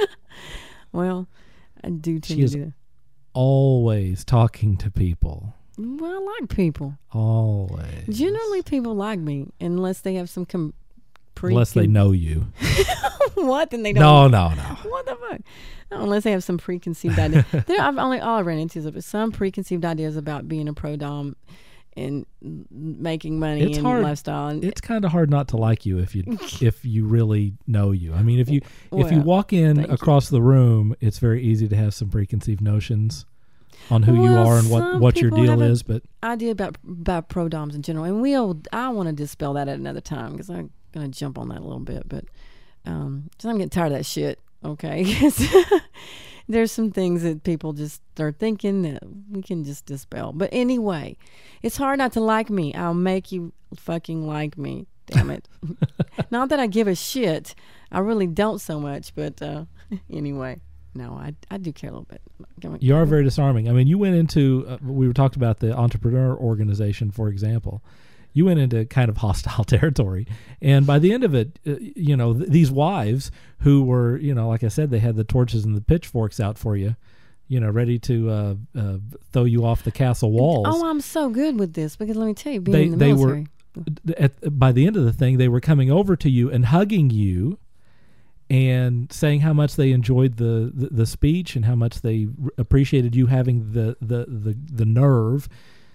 Well, I do tend She to is do that. Always talking to people. Well, I like people. Always. Generally, people like me unless they have some unless they know you. What? Then they don't. No. What the fuck? No, unless they have some preconceived idea. All I ran into is some preconceived ideas about being a pro dom and making money It's and hard. lifestyle. And It's kind of hard not to like you if you really know you. I mean, if you Well, walk in thank across the room, it's very easy to have some preconceived notions on who you Well, are and some what your people deal have a- is. But idea about pro doms in general, and I want to dispel that at another time because I'm gonna jump on that a little bit, but I'm getting tired of that shit. Okay, there's some things that people just are thinking that we can just dispel. But anyway, it's hard not to like me. I'll make you fucking like me. Damn it. Not that I give a shit. I really don't so much. But anyway, no, I do care a little bit. you are very disarming. I mean, you went into we were talking about the entrepreneur organization, for example. You went into kind of hostile territory, and by the end of it, these wives who were, like I said, they had the torches and the pitchforks out for you, ready to throw you off the castle walls. Oh, I'm so good with this because let me tell you, being in the military. By the end of the thing, they were coming over to you and hugging you and saying how much they enjoyed the speech and how much they appreciated you having the nerve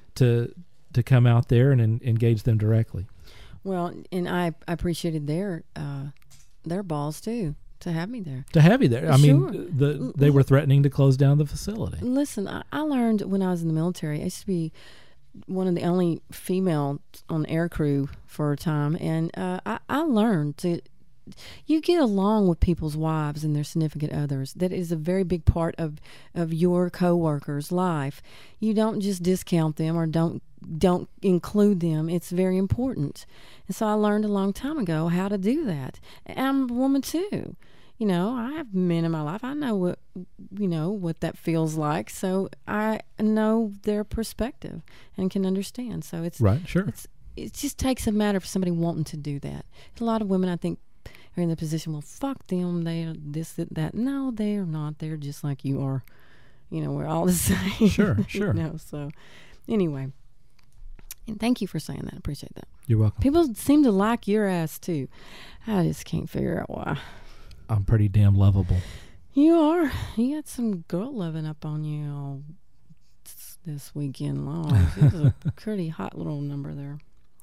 to come out there and engage them directly. Well, and I appreciated their balls too to have me there. To have you there. I Sure. mean, they were threatening to close down the facility. Listen, I learned when I was in the military. I used to be one of the only female on the air crew for a time, and I learned to. You get along with people's wives and their significant others. That is a very big part of your coworkers' life. You don't just discount them or don't include them. It's very important. And so I learned a long time ago how to do that. And I'm a woman too. I have men in my life. I know what that feels like. So I know their perspective and can understand. So it's right. Sure. It just takes a matter of somebody wanting to do that. A lot of women, I think, are in the position, well, fuck them, they're this, that. No, they're not. They're just like you are. We're all the same. Sure. So anyway, and thank you for saying that. I appreciate that. You're welcome. People seem to like your ass, too. I just can't figure out why. I'm pretty damn lovable. You are. You got some girl loving up on you all this weekend long. It was a pretty hot little number there.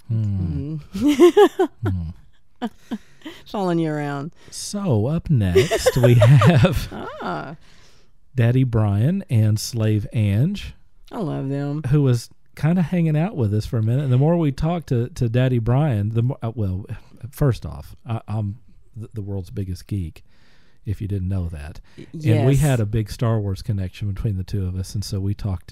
Following you around. So up next we have Daddy Brian and Slave Ange. I love them. Who was kind of hanging out with us for a minute. And the more we talked to Daddy Brian, the more, first off, I'm the world's biggest geek, if you didn't know that. Yes. And we had a big Star Wars connection between the two of us. And so we talked,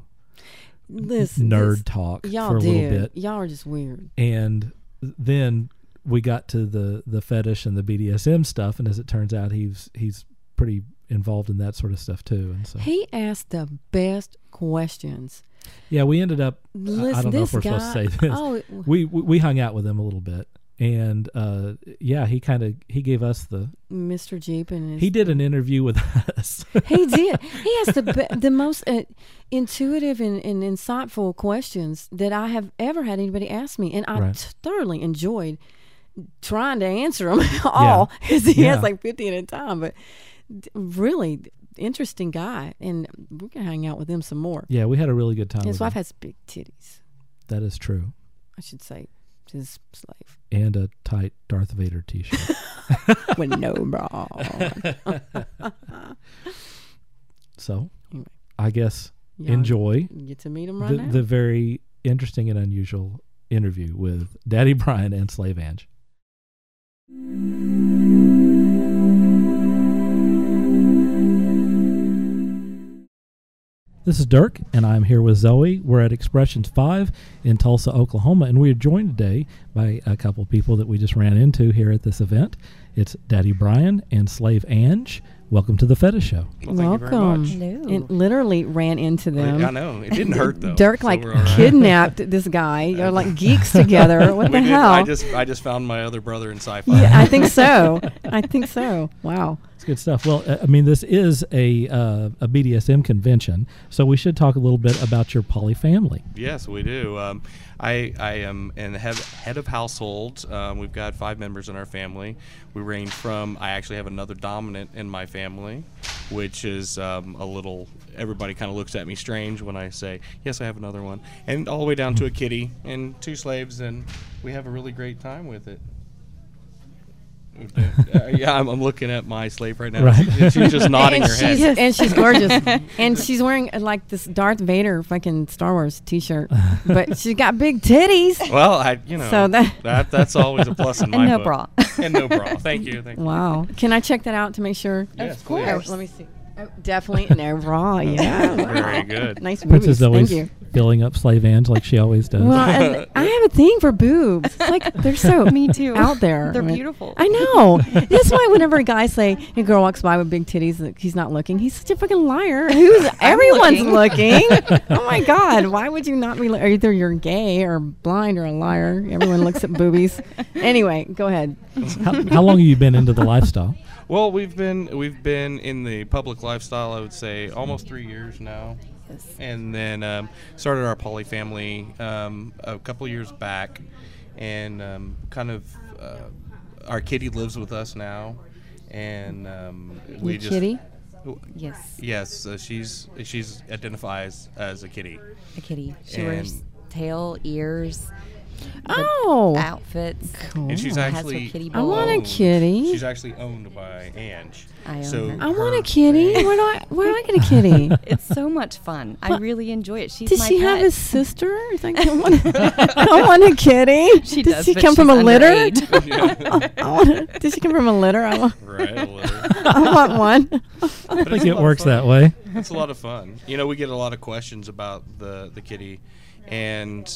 nerd talk for a little bit. Y'all are just weird. And then we got to the fetish and the BDSM stuff, and as it turns out, he's pretty involved in that sort of stuff too. And so he asked the best questions. Yeah, we ended up. Listen, I don't know if we're supposed to say this. Oh, we hung out with him a little bit, and he gave us the Mr. Jeep, and he did an interview with us. He did. He asked the most intuitive and insightful questions that I have ever had anybody ask me, and I thoroughly enjoyed trying to answer them all, because he has like 50 at a time. But really interesting guy, and we're gonna hang out with him some more. Yeah, we had a really good time. His wife has big titties. That is true. I should say his slave. And a tight Darth Vader t-shirt with no bra. So, I guess enjoy. Get to meet him right now. The very interesting and unusual interview with Daddy Brian and Slave Ange. This is Dirk, and I'm here with Zoe. We're at Expressions 5 in Tulsa, Oklahoma, and we are joined today by a couple of people that we just ran into here at this event. It's Daddy Brian and Slave Ange. Welcome to the Fetish Show. Well, thank you very much. Hello. And literally ran into them. I know. It didn't hurt, though. Dirk, so kidnapped this guy. You're like geeks together. What the hell? I just found my other brother in sci-fi. Yeah, I think so. Wow. It's good stuff. Well, I mean, this is a BDSM convention, so we should talk a little bit about your poly family. Yes, we do. I am in the head of household. We've got 5 members in our family. We range from, I actually have another dominant in my family, which is a little, everybody kind of looks at me strange when I say, yes, I have another one. And all the way down to a kitty and 2 slaves, and we have a really great time with it. Yeah, I'm looking at my slave right now. Right. She's just nodding her head. And she's gorgeous. And she's wearing like this Darth Vader fucking Star Wars T-shirt, but she's got big titties. Well, So that's always a plus in my And no book. bra. And no bra. Thank you. Wow. Can I check that out to make sure? Yes, Of course. please. Let me see. Oh, definitely no bra. Yeah. Very good. Nice Princess boobies. always Thank you. filling up slave hands like she always does. Well, and I have a thing for boobs. It's like they're so Me too. out there. They're I mean, beautiful. I know. That's why whenever a guy say a girl walks by with big titties, that he's not looking. He's such a fucking liar. Everyone's looking. Oh my God! Why would you not be? Either you're gay or blind or a liar. Everyone looks at boobies. Anyway, go ahead. How long have you been into the lifestyle? Well, we've been in the public lifestyle, I would say, almost 3 years now. Yes. And then started our poly family a couple of years back, and our kitty lives with us now, and we Your just kitty? Yes, Yes, she's identifies as a kitty. a kitty. She And- wears tail, ears, Oh, outfits. cool. And she's Has her actually kitty I want a owned- kitty. She's actually owned by Ange. I own So her. I want a her kitty. thing- Where do I get a kitty? It's so much fun. I But really enjoy it. She's Does my she have pet. a sister? It's like, I want a kitty. She does does, she but come from a she's litter? underage. Does she come from a litter? Right, a litter. I want one. I think it works that way. It's a lot of fun. You know, we get a lot of questions about the kitty, and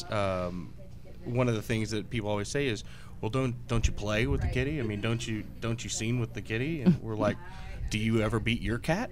one of the things that people always say is, "Well, don't you play with the kitty? I mean, don't you scene with the kitty?" And we're like, "Do you ever beat your cat?"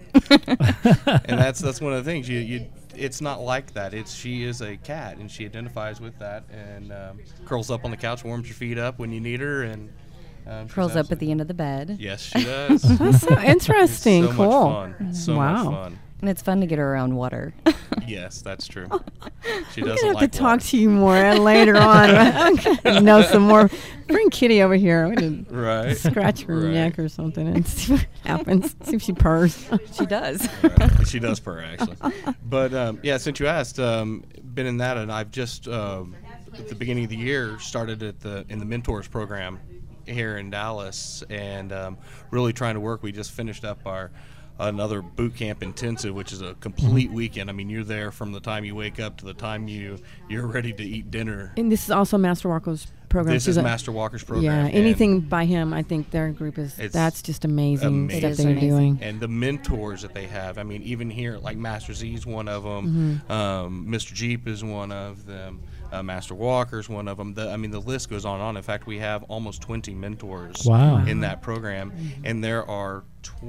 And that's one of the things. You it's not like that. She is a cat, and she identifies with that, and curls up on the couch, warms your feet up when you need her, and she's Curls up at absolutely- the end of the bed. Yes, she does. That's so interesting. It's so Cool. much fun. So Wow. much fun. And it's fun to get her around water. Yes, that's true. She I'm doesn't gonna have like to talk water. to you more later on. I'm gonna know some more. Bring Kitty over here. I'm gonna Right. scratch her Right. neck or something and see what happens. See if she purrs. She does. Right. She does purr, actually. But yeah, since you asked, been in that, and I've just at the beginning of the year started in the mentors program here in Dallas, and really trying to work. We just finished up another boot camp intensive, which is a complete weekend. I mean, you're there from the time you wake up to the time you're ready to eat dinner. And this is also Master Walker's program. This too, is that- Master Walker's program. Yeah, and- anything by him, I think their group is. It's That's just amazing, stuff amazing. they're Amazing. doing. And the mentors that they have. I mean, even here, like Master Z is one of them. Mr. Jeep is one of them. Master Walker's one of them. The list goes on and on. In fact, we have almost 20 mentors Wow. in that program, and there are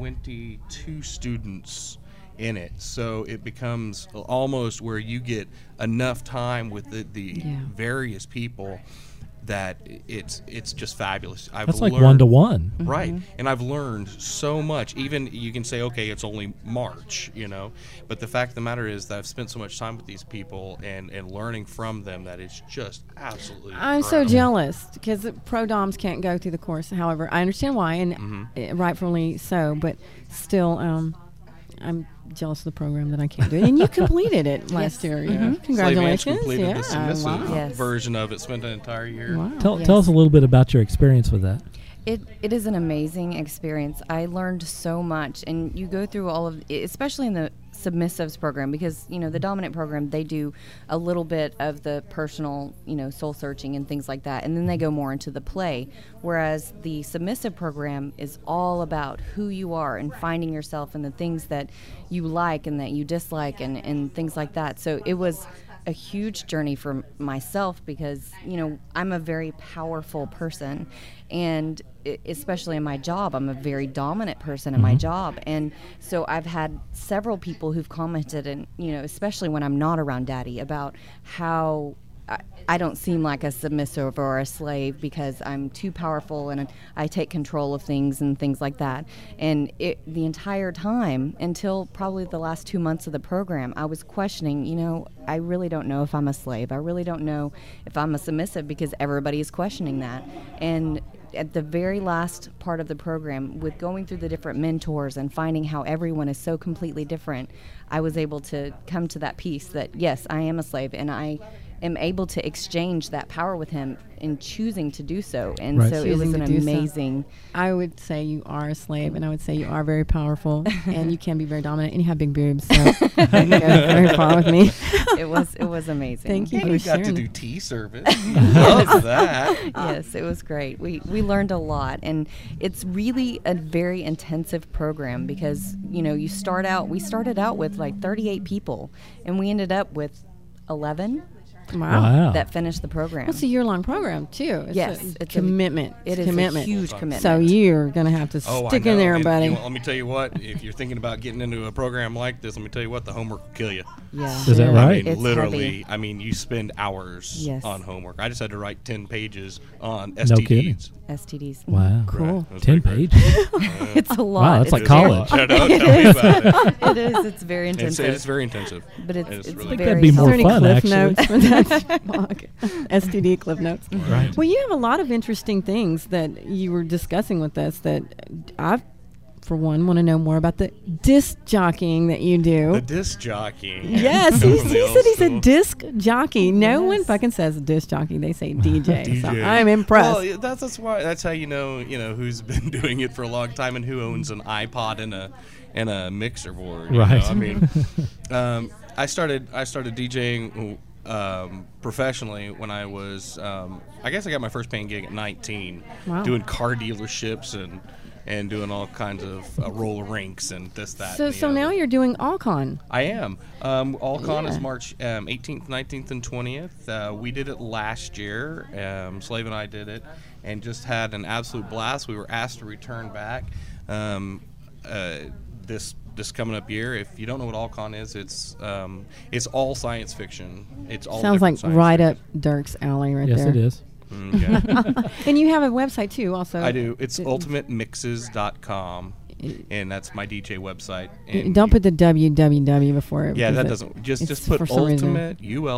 22 students in it. So it becomes almost where you get enough time with the Yeah. various people that it's just fabulous. That's like 1-to-1. Right. And I've learned so much. Even you can say, okay, it's only March, but the fact of the matter is that I've spent so much time with these people and learning from them that it's just absolutely I'm so incredible. jealous because pro doms can't go through the course. However, I understand why, and rightfully so. But still, I'm jealous of the program that I can't do it. And you completed it last year. Yeah. Congratulations! Slave Ants completed Yeah, the submissive wow. Yes. version of it, spent an entire year. Wow. Tell us a little bit about your experience with that. It is an amazing experience. I learned so much, and you go through all of, especially in the submissives program, because the dominant program, they do a little bit of the personal, soul searching and things like that, and then they go more into the play. Whereas the submissive program is all about who you are and finding yourself and the things that you like and that you dislike and things like that. So it was a huge journey for myself because I'm a very powerful person, and especially in my job, I'm a very dominant person in my job. And so I've had several people who've commented, and especially when I'm not around Daddy, about how I don't seem like a submissive or a slave because I'm too powerful and I take control of things and things like that. And the entire time, until probably the last 2 months of the program, I was questioning, I really don't know if I'm a slave. I really don't know if I'm a submissive because everybody is questioning that. And at the very last part of the program, with going through the different mentors and finding how everyone is so completely different, I was able to come to that peace that, yes, I am a slave, and I am able to exchange that power with him in choosing to do so. And Right. so it was Choosing an to do so. amazing... I would say you are a slave, and I would say you are very powerful, and you can be very dominant, and you have big boobs, so you go very far with me. It was amazing. Thank you And for we got to sharing. do tea service. Love that. Yes, it was great. We learned a lot, and it's really a very intensive program because, we started out with like 38 people, and we ended up with 11 Wow. that finished the program. It's a year-long program, too. It's Yes, a it's a- commitment. It is commitment. a huge commitment. So you're going to have to Oh, stick I in know. there, And, buddy. let me tell you what. If you're thinking about getting into a program like this, let me tell you what. The homework will kill you. Yeah. Is that Yeah. I right? mean, It's literally. heavy. You spend hours Yes. on homework. I just had to write 10 pages on No kidding. STDs. STDs. Wow. Cool. It was 10 pretty great. pages. It's a lot. Wow, that's like It's very- college. I know, tell me about it. It is. It's very It's, intensive. it's very intensive. But it's It's really I think very that'd be Is more there any fun, cliff actually. notes for that blog? STD cliff notes. Right. Well, you have a lot of interesting things that you were discussing with us that I, for one, want to know more about the disc jockeying that you do. The disc jockey. Yes, Come he from the old said he's school. a disc jockey. No one Yes. fucking says disc jockey. They say DJ. So DJ. I'm impressed. Well, that's why. That's how you know who's been doing it for a long time and who owns an iPod and a mixer board. you Right. know? I mean, I started DJing professionally when I was. I guess I got my first paying gig at 19, Wow. doing car dealerships and doing all kinds of roller rinks and this that. So and the so now other. you're doing Allcon. I am. Allcon Yeah. is March 18th, 19th, and 20th. We did it last year. Slave and I did it, and just had an absolute blast. We were asked to return back this coming up year. If you don't know what Allcon is, it's all science fiction. It's all Sounds like different science right fiction. up Dirk's alley right Yes, there. it is. Yeah. And you have a website too, also. I do. It's ultimatemixes.com, and that's my DJ website. And Don't put the www before it. Yeah, because that it- doesn't. Just it's put for some reason. ultimate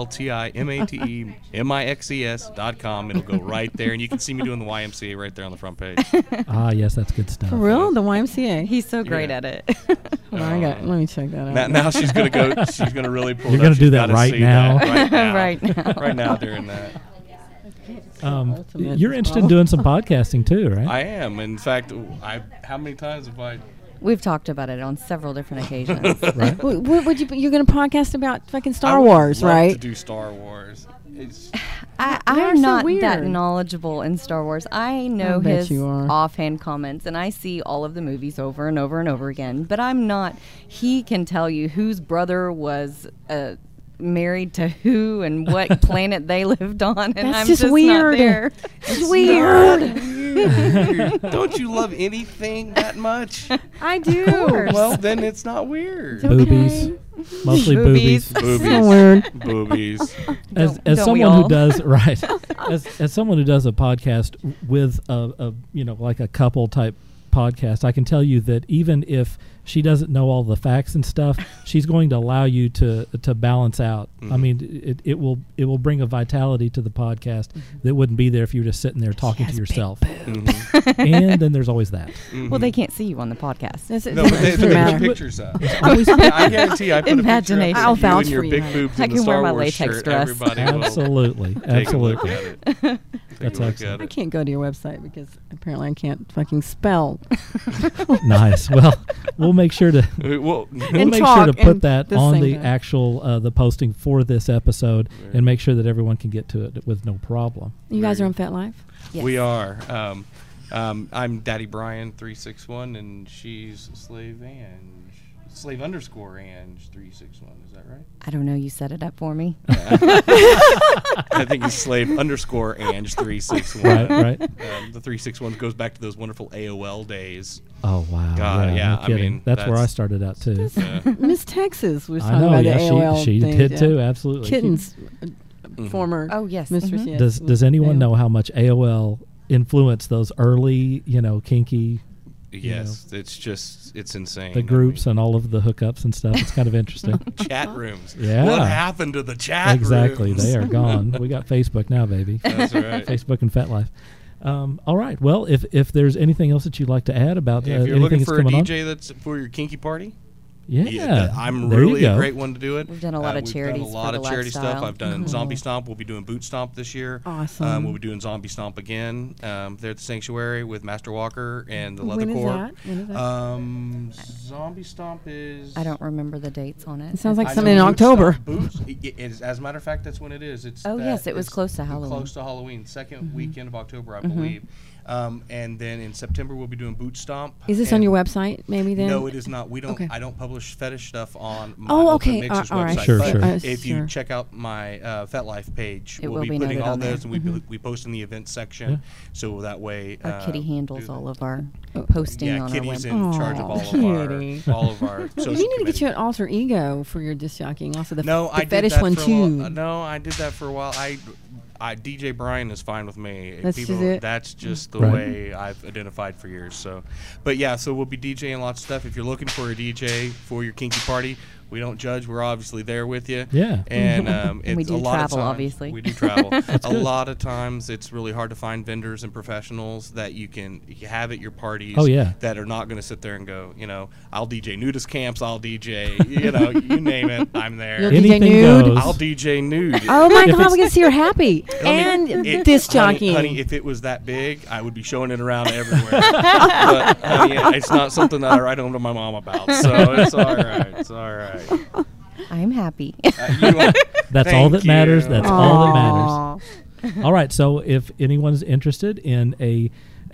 ultimatemixes.com. It'll go right there, and you can see me doing the YMCA right there on the front page. Ah, yes, that's good stuff. For real? The YMCA? He's so great Yeah. at it. Hold on, let me check that out. Now she's gonna go. She's gonna really pull. You're it gonna up. do She's that gotta right see now? that Right now. Right now during that. Ultimate You're interested in doing some podcasting too, right? I am. In fact, how many times have I? We've talked about it on several different occasions. Right. What would you're going to podcast about fucking I Star would Wars, love right? To do Star Wars. It's, They're I'm so not that weird. knowledgeable in Star Wars. I know bet his you are. offhand comments, and I see all of the movies over and over and over again. But I'm not. He can tell you whose brother was married to who and what planet they lived on, and That's I'm just just weird. not there. It's weird. don't you love anything that much? I do. Well, then it's not weird. Okay. Boobies. Mostly boobies. Boobies. Boobies. So weird. Boobies. As Don't we someone all? who does right, as someone who does a podcast with a like a couple type podcast, I can tell you that even if she doesn't know all the facts and stuff, she's going to allow you to balance out. I mean, it will bring a vitality to the podcast that wouldn't be there if you were just sitting there talking to yourself. And then there's always that. Well, they can't see you on the podcast. That's it. No, but they Doesn't put matter. pictures up. I guarantee I put Imagination. a I'll picture of you vouch and your for you, big honey. boobs I in the can wear Star my Wars latex shirt. dress. Everybody will Absolutely, take a look absolutely. at it. That's Take a look excellent. at I it. can't go to your website because apparently I can't fucking spell. Nice. Well, we'll make sure to Well, we'll And make talk sure to put and that this on thing the down. actual the posting for this episode and make sure that everyone can get to it with no problem. You guys are on FetLife? Yes. we are. I'm Daddy Brian 361, and she's Slave _ 361. Is that right? I don't know. You set it up for me. I think it's Slave _ 361. Right, right. The 361 goes back to those wonderful AOL days. Oh wow. God, yeah, no I kidding. mean, that's where I that's- started out too. Yeah. Miss Texas was I talking know. about Yeah, the AOL she things, did yeah. too. Absolutely. Kittens former Oh, yes. mistress. Mhm. Yes. Does anyone Yeah. know how much AOL influenced those early, kinky, Yes, it's insane. the groups and all of the hookups and stuff? It's kind of interesting. Chat rooms. Yeah. What happened to the chat Exactly. rooms? They are gone. We got Facebook now, baby. That's right. Facebook and FetLife. All right. Well, if there's anything else that you'd like to add about If you're anything looking that's for a coming DJ that's for your kinky party, on, yeah, I'm there you really a go. great one to do it. We've done a lot of we've charities done a for lot the of charity stuff. lifestyle. I've done Zombie Stomp. We'll be doing Boot Stomp this year. Awesome. We'll be doing Zombie Stomp again there at the Sanctuary with Master Walker and the Leather When is Corps. that? When is that? Zombie Stomp is. I don't remember the dates on it. It sounds like I something know in Boot October. Stomp- Boots. It is, as a matter of fact, that's when it is. It's Oh, that- yes, it was it's close to Halloween. Close to Halloween, 2nd weekend of October, I believe. And then in September we'll be doing Boot Stomp. Is this on and- your website? Maybe then. No, it is not. We don't. Okay. I don't publish fetish stuff on my Oh, Ultimate okay. Mixers All right. website. Sure, but sure. if you Sure. check out my FetLife page, It we'll will be putting noted all on there. those, and we post in the events section. Yeah. So that way, Our Kitty handles do all that. of our posting Yeah, on Kitty's our in website. charge of Aw, all of Kitty. our social. You need to get committee. you an alter ego for your disc jockeying. Also, the, No, the I did fetish that one for a too. while. No, I did that for a while. I DJ Brian is fine with me. That's just it? That's just the Right. way I've identified for years. So, but yeah, so we'll be DJing lots of stuff. If you're looking for a DJ for your kinky party, we don't judge. We're obviously there with you. Yeah. And And we it's do a lot travel, of times, obviously. We do travel. A good. lot of times, it's really hard to find vendors and professionals that you have at your parties. Oh, yeah. That are not going to sit there and go, I'll DJ nudist camps. I'll DJ, you name it. I'm there. You'll DJ Anything nude? goes. I'll DJ nude. Oh my If God, it's- we can see her happy and disc jockeying. Honey, if it was that big, I would be showing it around everywhere. But honey, it's not something that I write home to my mom about. So it's all right. It's all right. I'm happy. That's all that Thank matters. you. That's all that matters. Aw. All right. So if anyone's interested in a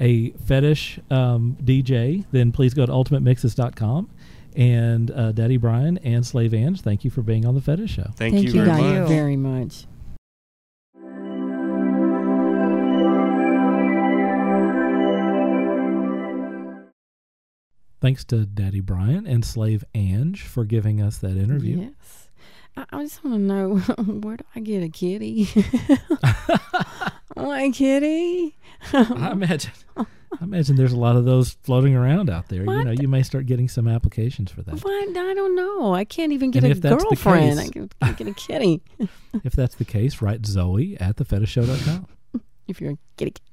fetish DJ, then please go to ultimatemixes.com. And Daddy Brian and Slave Ange, thank you for being on the Fetish Show. Thank Thank you you very guys much. very much. Thanks to Daddy Brian and Slave Ange for giving us that interview. Yes. I just want to know, where do I get a kitty? My kitty? I imagine there's a lot of those floating around out there. What? You may start getting some applications for that. What? I don't know. I can't even get And a if that's the girlfriend. I case- can't get a kitty. If that's the case, write Zoe at thefetishshow.com. If you're a kitty cat.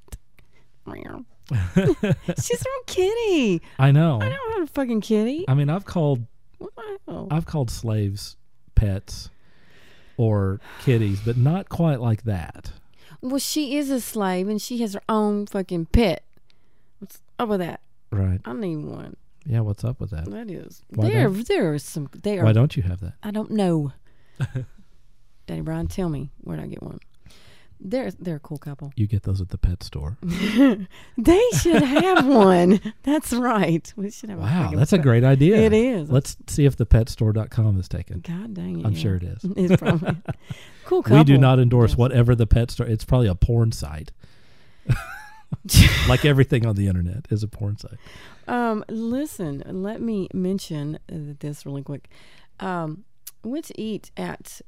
She's from kitty. I know. I don't have a fucking kitty. I mean, I've called Wow. slaves pets or kitties, but not quite like that. Well, she is a slave and she has her own fucking pet. What's up with that? Right. I need one. Yeah, what's up with that? That is. Why There don't- are some. They are. Why don't you have that? I don't know. Daddy Brian, tell me, where'd I get one? They're a cool couple. You get those at the pet store. They should have one. That's right. We should have. Wow, fucking that's a pet. great idea. It is. Let's see if thepetstore.com is taken. God dang it. I'm yeah. sure it is. It's probably cool couple. We do not endorse Yes. whatever the pet store. It's probably a porn site. Like everything on the internet is a porn site. Listen, let me mention this really quick. Went to eat at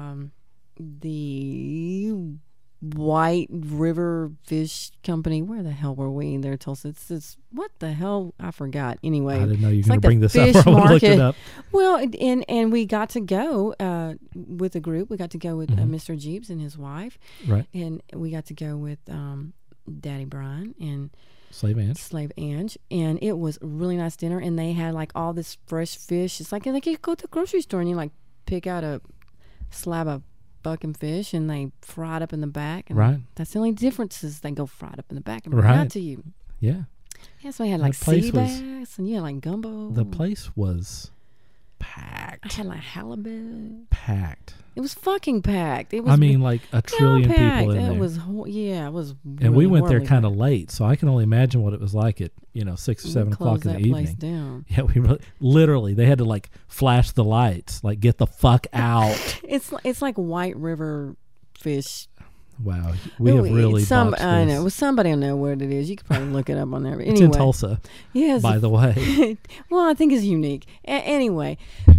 the White River Fish Company. Where the hell were we? There, Tulsa. It's what the hell? I forgot. Anyway, I didn't know you it's were going like to bring the this up. fish Or I would have looked it market. up. Well, and we got to go with a group. We got to go with Mhm. Mr. Jeeves and his wife, Right. and we got to go with Daddy Brian and Slave Ange. Slave Ange, and it was a really nice dinner. And they had like all this fresh fish. It's like you go to the grocery store and you like pick out a slab of fucking fish and they fry it up in the back. And Right. that's the only difference is they go fried up in the back and bring it Right. out to you. Yeah. Yeah, so we had That like place sea was- bass and you had like gumbo. The place was I packed. had like halibut. Packed. It was fucking packed. It was. I mean, like a trillion packed. people in It there. was. Yeah, it was. And we went there kind of late, so I can only imagine what it was like at 6 or 7 o'clock in the that place evening. down. Yeah, we literally they had to like flash the lights, like get the fuck out. It's like White River Fish. Wow, we have really botched I this. know. Well, somebody will know what it is. You could probably look it up on there. But It's anyway, in Tulsa, yes. by the way. Well, I think it's unique. Anyway,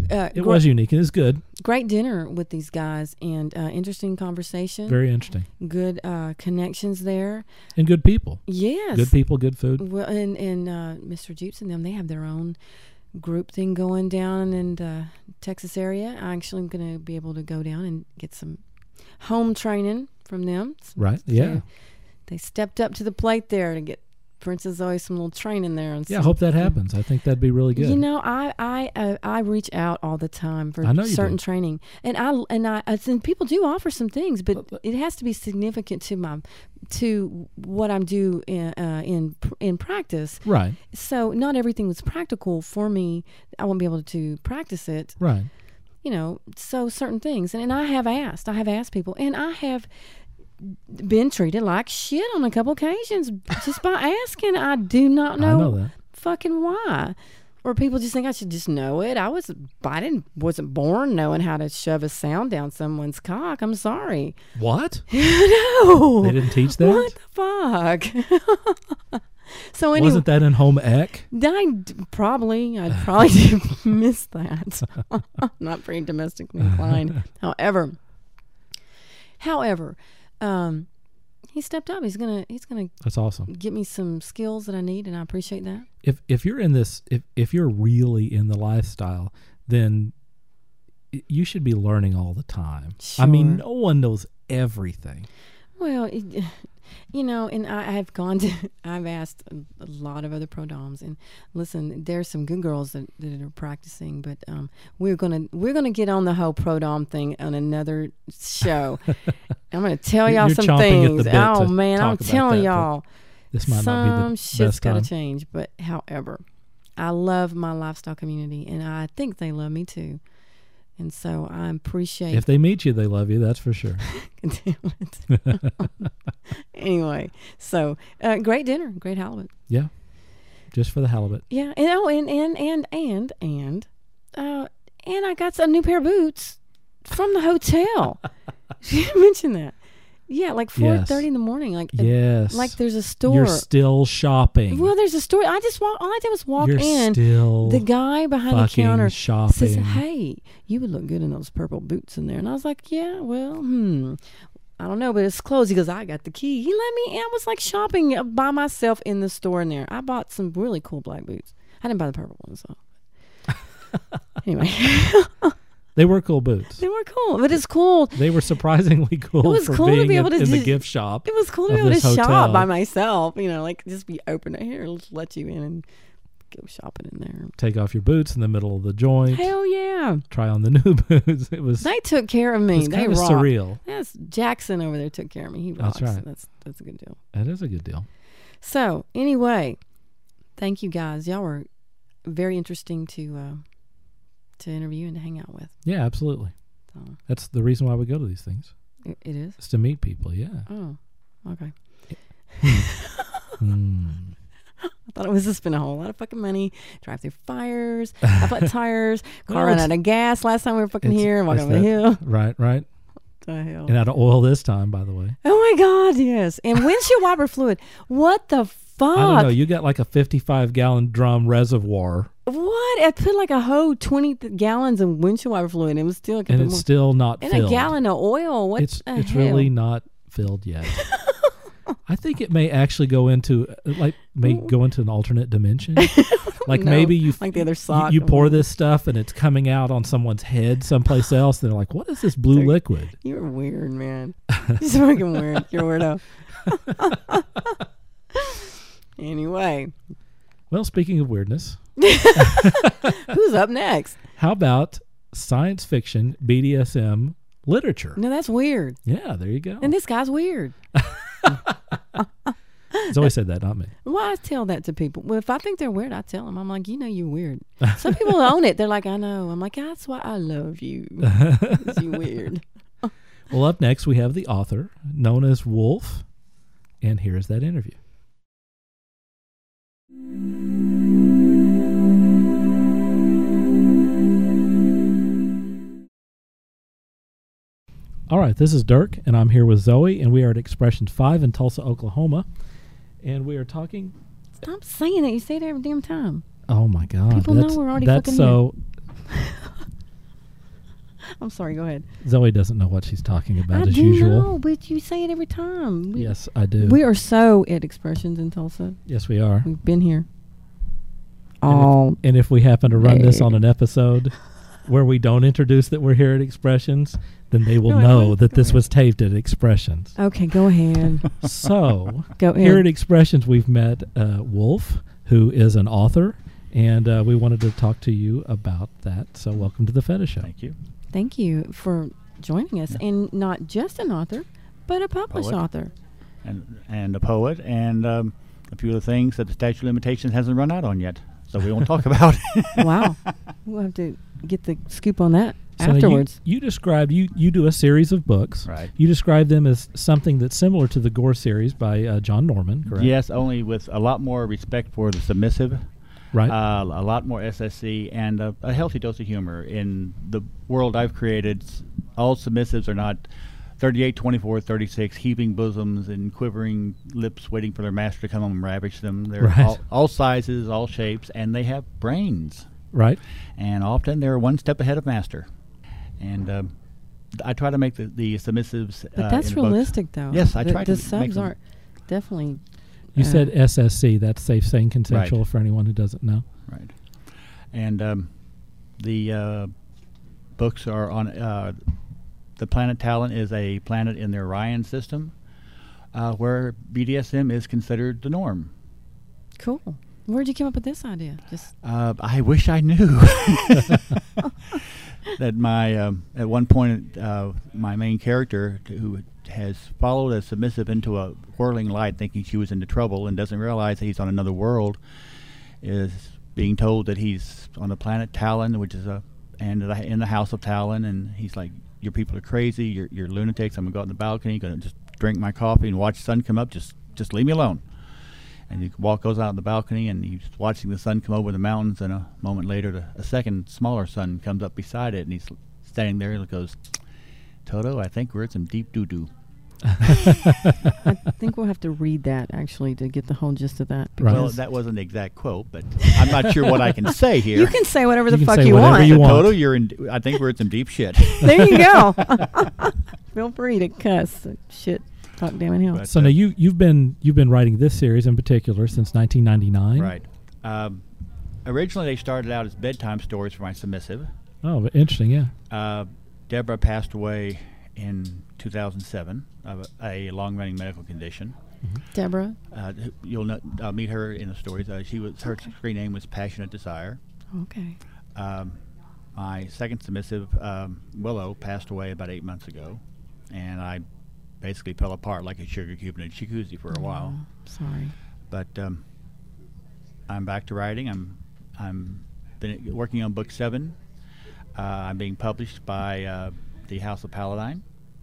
It was unique. It was good. Great dinner with these guys and interesting conversation. Very interesting. Good connections there. And good people. Yes. Good people, good food. Well, and Mr. Jupes and them, they have their own group thing going down in the Texas area. I actually am going to be able to go down and get some home training from them. Right, yeah. They stepped up to the plate there to get Princess Zoe some little training there. And I hope that happens. I think that'd be really good. You know, I reach out all the time for certain training, and people do offer some things, but it has to be significant to what I'm due in practice. Right. So not everything was practical for me. I won't be able to practice it. Right. You know, so certain things, and I have asked people, and I have been treated like shit on a couple occasions just by asking. I do not know, fucking why. Or people just think I should just know it. I wasn't born knowing how to shove a sound down someone's cock. I'm sorry. What? No. They didn't teach that? What the fuck? So anyway, wasn't that in home ec? I'd probably miss that. Not very domestically inclined. However, he stepped up. He's gonna. That's awesome. Get me some skills that I need, and I appreciate that. If you're in this, if you're really in the lifestyle, then you should be learning all the time. Sure. I mean, no one knows everything. Well, you know, and I've asked a lot of other pro doms, and listen, there's some good girls that are practicing, but we're gonna get on the whole pro dom thing on another show. I'm gonna tell y'all some things. Oh man, I'm telling y'all, this might not be the best shit's gotta time. change. But however, I love my lifestyle community, and I think they love me too. And so I appreciate. If they meet you, they love you. That's for sure. Damn it. Anyway, so great dinner, great halibut. Yeah, just for the halibut. Yeah, and I got a new pair of boots from the hotel. You didn't mention that. Yeah, like 4:30 in the morning. Like yes, like there's a store. You're still shopping. Well, there's a store. All I did was walk You're in. Still the guy behind the counter shopping. says, "Hey, you would look good in those purple boots in there." And I was like, "Yeah, well, I don't know, but it's closed." He goes, "I got the key." He let me in. I was like shopping by myself in the store in there. I bought some really cool black boots. I didn't buy the purple ones though. Anyway. They were cool boots. They were cool, but it's cool. They were sursurprisingly cool. It was for cool being to be able to in the gift shop. It was cool to be able to shop by myself. You know, like just be open here, let's let you in and go shopping in there. Take off your boots in the middle of the joint. Hell yeah! Try on the new boots. It was. They took care of me. It was They kind of rocked. surreal. Yes, Jackson over there took care of me. He rocks. That's right. That's a good deal. That is a good deal. So anyway, thank you guys. Y'all were very interesting to interview and to hang out with. Yeah, absolutely. That's the reason why we go to these things. It is? It's to meet people, yeah. Oh, okay. I thought it was to spend a whole lot of fucking money, drive through fires, flat tires, car ran out of gas last time we were fucking here and walking over the hill. Right. What the hell? And out of oil this time, by the way. Oh my God, yes. And windshield wiper fluid. What the fuck? I don't know. You got like a 55-gallon drum reservoir. What? I put like a whole 20 gallons of windshield wiper fluid, and it was still. And it's still not filled. And a gallon of oil. What? It's really not filled yet. I think it may actually go into an alternate dimension. Like maybe you like the other sock. You pour this stuff and it's coming out on someone's head someplace else. They're like, "What is this blue liquid?" You're weird, man. You're fucking weird. You're a weirdo. Anyway. Well, speaking of weirdness, who's up next? How about science fiction BDSM literature? No, that's weird. Yeah, there you go. And this guy's weird. Zoe said that, not me. Well, I tell that to people. Well, if I think they're weird, I tell them. I'm like, you're weird. Some people own it. They're like, I know. I'm like, that's why I love you. Because you're weird. Well, up next, we have the author, known as Wolf. And here's that interview. All right, this is Dirk, and I'm here with Zoe, and we are at Expressions 5 in Tulsa, Oklahoma, and we are talking... Stop saying it. You say it every damn time. Oh, my God. People know we're already fucking so. I'm sorry. Go ahead. Zoe doesn't know what she's talking about I as do usual. know, but you say it every time. Yes, I do. We are so at Expressions in Tulsa. Yes, we are. We've been here. And if we happen to run this on an episode where we don't introduce that we're here at Expressions, then they will know that this was taped at Expressions. Okay, go ahead. So, Go ahead. here at Expressions, we've met Wolf, who is an author, and we wanted to talk to you about that. So, welcome to the Fetish Show. Thank you. Thank you for joining us. And not just an author, but a published Poet. author. And a poet, and a few of the things that the statute of limitations hasn't run out on yet. So we won't talk about. Wow. We'll have to get the scoop on that So afterwards. you described, you do a series of books. Right. You describe them as something that's similar to the Gore series by John Norman, correct? Yes, only with a lot more respect for the submissive. Right. A lot more SSC and a healthy dose of humor. In the world I've created, all submissives are not 38, 24, 36, heaving bosoms and quivering lips waiting for their master to come home and ravish them. They're Right. all sizes, all shapes, and they have brains. Right. And often they're one step ahead of master. And I try to make the submissives. But that's in the books- realistic, though. Yes, I try the to make subs them- are definitely. You said SSC, that's safe, sane, consensual Right. for anyone who doesn't know. Right. And the books are on. The planet Talon is a planet in the Orion system, where BDSM is considered the norm. Cool. Where'd you come up with this idea? Just I wish I knew that at one point my main character, who has followed a submissive into a whirling light thinking she was into trouble and doesn't realize that he's on another world, is being told that he's on the planet Talon, which is in the house of Talon, and he's like, your people are crazy, you're lunatics, I'm going to go out on the balcony, going to just drink my coffee and watch the sun come up, just leave me alone. And he goes out on the balcony, and he's watching the sun come over the mountains, and a moment later, a second smaller sun comes up beside it, and he's standing there and goes, Toto, I think we're in some deep doo-doo. I think we'll have to read that, actually, to get the whole gist of that. Right. Well, because that wasn't the exact quote, but I'm not sure what I can say here. you can say whatever You the can fuck say you whatever want. you want. Toto, I think we're in some deep shit. There you go. Feel free to cuss. Shit. Talk damn in hell. But, So now you've been writing this series in particular since 1999. Right. Originally, they started out as bedtime stories for my submissive. Oh, interesting. Yeah. Deborah passed away in 2007 of a long-running medical condition. Deborah. You'll meet her in the stories. Her screen name was Passionate Desire. Okay. My second submissive, Willow, passed away about 8 months ago, and I basically fell apart like a sugar cube in a jacuzzi for a while. Sorry. But I'm back to writing. I'm been working on book 7. I'm being published by the House of Paladine.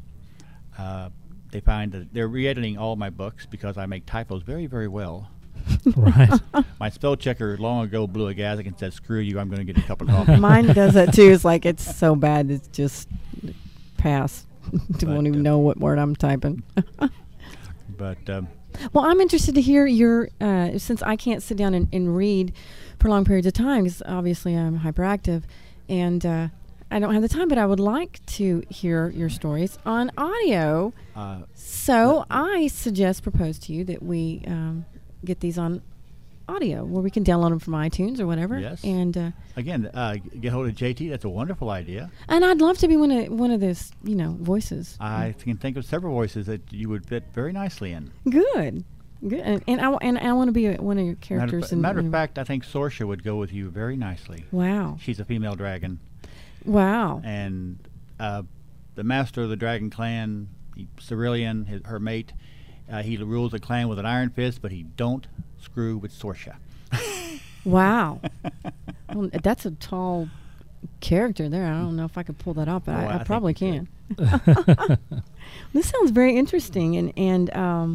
They find that they're re-editing all my books because I make typos very, very well. Right. My spell checker long ago blew a gasket and said, "Screw you! I'm going to get a cup of coffee." Mine does that too. It's like it's so bad. It's just pass. Won't even know what word I'm typing. But Well, I'm interested to hear your, since I can't sit down and read for long periods of time, because obviously I'm hyperactive, and I don't have the time, but I would like to hear your stories on audio. So I propose to you that we get these on audio, where we can download them from iTunes or whatever. Yes. And again, get hold of JT. That's a wonderful idea. and I'd love to be one of those, voices. I can think of several voices that you would fit very nicely in. Good. And I want to be one of your characters. Matter of fact, I think Sorsha would go with you very nicely. Wow. She's a female dragon. Wow. And the master of the dragon clan, Cerulean, her mate, he rules the clan with an iron fist, but he don't screw with Sorsha. Wow. Well, that's a tall character there. I don't know if I could pull that off, but I think probably you can. This sounds very interesting, and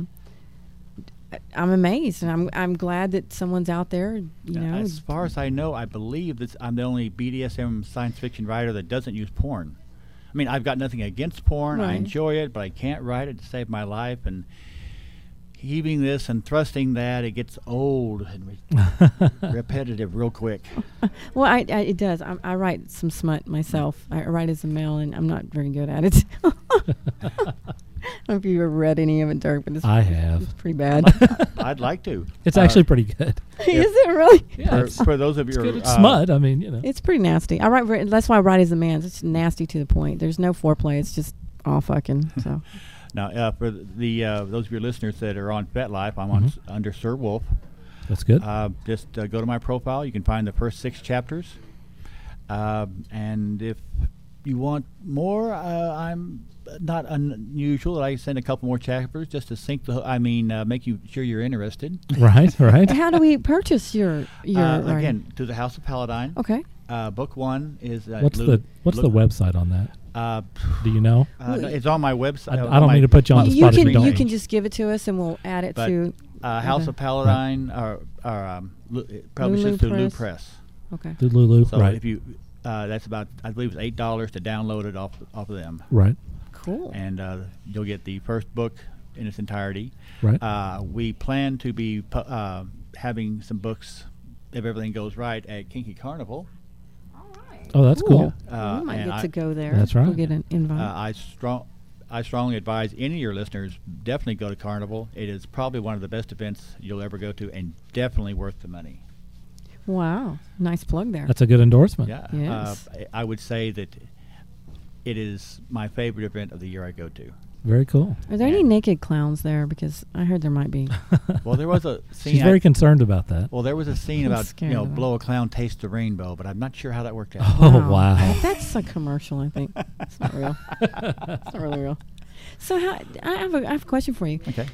I'm amazed, and I'm glad that someone's out there. As far as I know, I believe that I'm the only BDSM science fiction writer that doesn't use porn. I mean, I've got nothing against porn. I Right. enjoy it, but I can't write it to save my life. And heaving this and thrusting that, it gets old and repetitive real quick. Well, it does. I write some smut myself. I write as a male, and I'm not very good at it. I don't know if you've ever read any of it, Dirk, but I have. it's pretty bad. I'd like to. It's actually pretty good. Is it really? Yeah, For those of you it's who good. are, It's smut. I mean, you know. It's pretty nasty. That's why I write as a man. It's nasty to the point. There's no foreplay. It's just all fucking. So. Now, for the those of your listeners that are on FetLife, I'm on under Sir Wolf. That's good. Just go to my profile. You can find the first 6 chapters. And if you want more, I'm not unusual that I send a couple more chapters just to make you sure you're interested. Right. How do we purchase your writing? Again, to the House of Paladine. Okay. Book 1 is What's the website on that? Do you know? No, it's on my website. I don't mean to put you on the spot if you don't. You can just give it to us and we'll add it to. House of Paladine publishes through Lou Press. Okay. Through Lulu, So right? if you, that's about, I believe it's $8 to download it off of them. Right. Cool. And you'll get the first book in its entirety. Right. We plan to be having some books, if everything goes right, at Kinky Carnival. Oh, that's cool. We might get to go there. That's right. We'll get an invite. I strongly advise any of your listeners definitely go to Carnival. It is probably one of the best events you'll ever go to, and definitely worth the money. Wow, nice plug there. That's a good endorsement. Yeah. Yes. I would say that it is my favorite event of the year I go to. Very cool. Are there any naked clowns there? Because I heard there might be. Well, there was a scene. She's very concerned about that. Well, there was a scene I'm about scared of that. blow a clown, taste the rainbow, but I'm not sure how that worked out. Oh, wow. That's a commercial, I think. It's not real. It's not really real. So I have a question for you. Okay.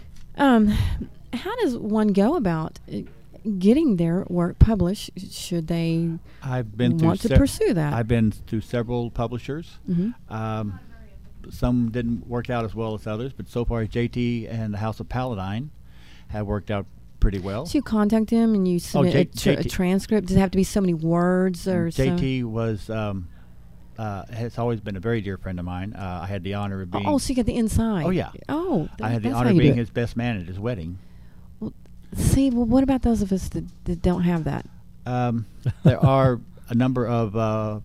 How does one go about getting their work published? Should they want to pursue that? I've been through several publishers. Mm-hmm. Some didn't work out as well as others, but so far JT and the House of Paladine have worked out pretty well. So you contact them and you submit a transcript. Does it have to be so many words or JT was has always been a very dear friend of mine. I had the honor of being. Oh, so you got the inside. Oh yeah. Oh, I had the that's honor how of you being do it. his best man at his wedding. Well, what about those of us that don't have that? There are a number of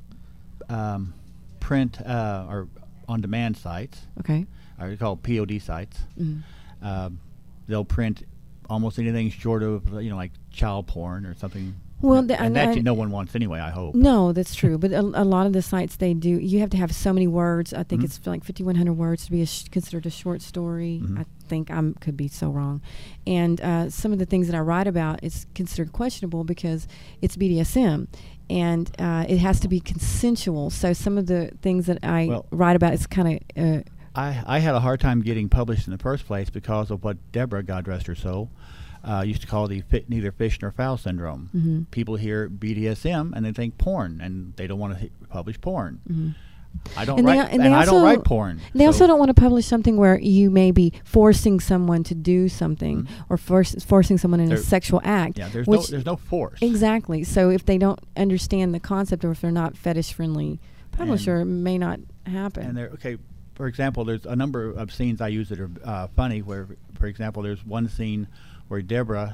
print or on-demand sites. Okay. Are called POD sites. Mm. They'll print almost anything short of like child porn or something. Well, and that no one wants anyway, I hope. No, that's true. But a lot of the sites they do, you have to have so many words. I think it's like 5,100 words to be considered a short story. I think I could be so wrong. And some of the things that I write about is considered questionable because it's BDSM. And it has to be consensual. So some of the things that I write about is kind of... I had a hard time getting published in the first place because of what Deborah, God rest her soul, used to call the neither fish nor fowl syndrome. Mm-hmm. People hear BDSM and they think porn, and they don't want to publish porn. Mm-hmm. I don't write, and I don't write porn. They also don't want to publish something where you may be forcing someone to do something or forcing someone in a sexual act. Yeah, there's no force. Exactly. So if they don't understand the concept, or if they're not fetish-friendly publisher, it may not happen. And for example, there's a number of scenes I use that are funny. Where, for example, there's one scene where Deborah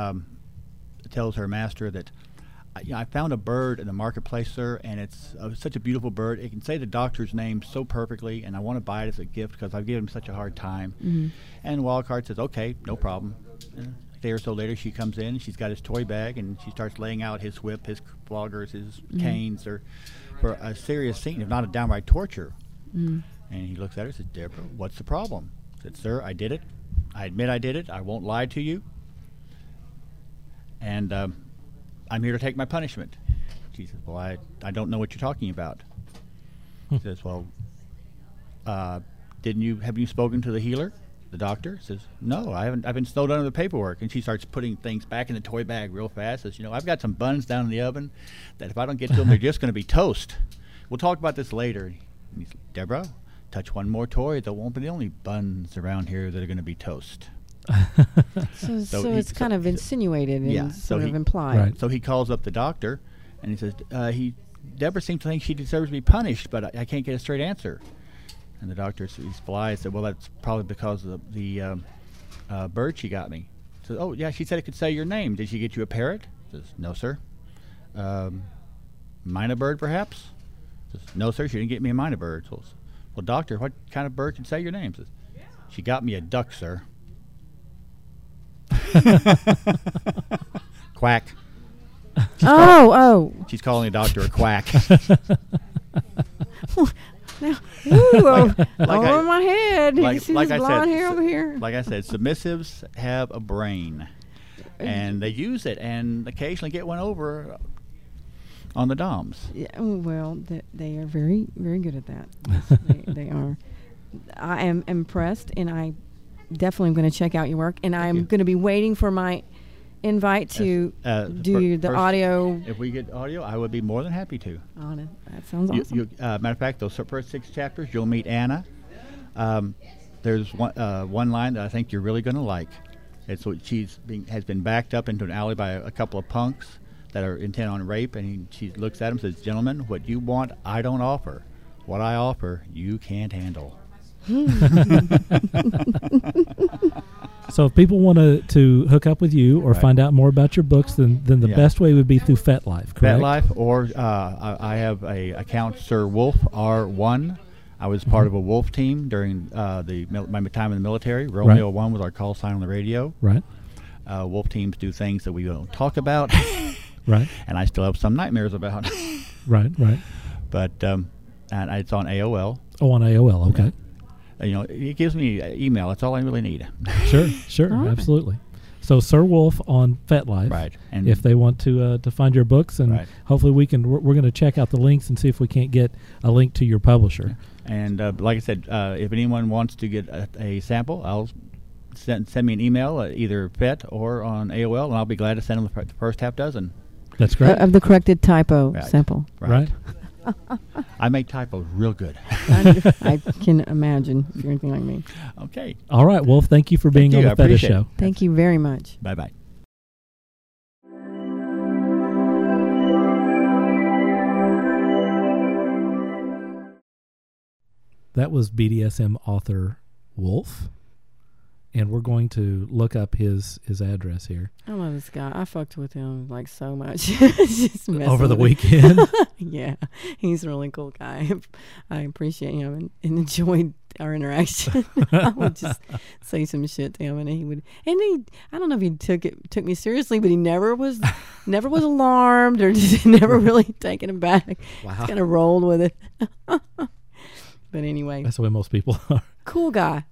tells her master that, I found a bird in the marketplace, sir, and it's such a beautiful bird. It can say the doctor's name so perfectly, and I want to buy it as a gift because I've given him such a hard time. Mm-hmm. And Wildcard says, okay, no problem. A day or so later, she comes in, she's got his toy bag, and she starts laying out his whip, his floggers, his canes, for a serious scene, if not a downright torture. Mm. And he looks at her and says, Deborah, what's the problem? I said, sir, I did it. I admit I did it. I won't lie to you. And I'm here to take my punishment. She says, well, I don't know what you're talking about. He says, well, have you spoken to the healer, the doctor? Says, no, I haven't. I've been snowed under the paperwork. And she starts putting things back in the toy bag real fast. Says, I've got some buns down in the oven that if I don't get to them, they're just going to be toast. We'll talk about this later. And he said, Deborah, touch one more toy. There won't be the only buns around here that are going to be toast. So it's kind of insinuated and sort of implied. Right. So he calls up the doctor, and he says, Deborah seems to think she deserves to be punished, but I can't get a straight answer. And the doctor, he's polite, said, well, that's probably because of the bird she got me. Says, oh, yeah, she said it could say your name. Did she get you a parrot? Says, no, sir. Mynah bird, perhaps? Says, no, sir, she didn't get me a mynah bird. So, well, doctor, what kind of bird can say your name? Says, she got me a duck, sir. Quack. She's calling the doctor a quack. Over my head. You see this blonde hair over here? Like I said, submissives have a brain, and they use it, and occasionally get one over on the doms. Yeah, well, they are very, very good at that. they are. I am impressed, and I definitely am going to check out your work, and I'm going to be waiting for my invite to do the audio. If we get audio, I would be more than happy to. On it. That sounds awesome. Matter of fact, those first 6 chapters, you'll meet Anna. There's one line that I think you're really going to like. It's what has been backed up into an alley by a couple of punks that are intent on rape, and she looks at him and says, "Gentlemen, what you want, I don't offer. What I offer, you can't handle." So if people want to hook up with you or find out more about your books, then the best way would be through FetLife, correct? FetLife, or I have a account, Sir Wolf R1. I was part of a wolf team during my time in the military. Romeo 1 was our call sign on the radio. Right. Wolf teams do things that we don't talk about. Right. And I still have some nightmares about. Right. But and it's on AOL. Oh, on AOL, okay. It gives me email. That's all I really need. Sure, right. Absolutely. So Sir Wolf on FetLife, right? And if they want to find your books, and hopefully we're going to check out the links and see if we can't get a link to your publisher. And like I said, if anyone wants to get a sample, I'll send me an email, either Fet or on AOL, and I'll be glad to send them the first half dozen. That's great. Of the corrected typo sample. Right. I make typos real good. I can imagine if you're anything like me. Okay. All right, Wolf, thank you for being on the Fetish Show. Thank you very much. Bye-bye. That was BDSM author Wolf. And we're going to look up his address here. I love this guy. I fucked with him like so much. Just over the weekend? Yeah. He's a really cool guy. I appreciate him and enjoyed our interaction. I would just say some shit to him, and I don't know if he took me seriously, but he never was alarmed or just never really taken aback. Wow. Just kind of rolled with it. But anyway. That's the way most people are. Cool guy.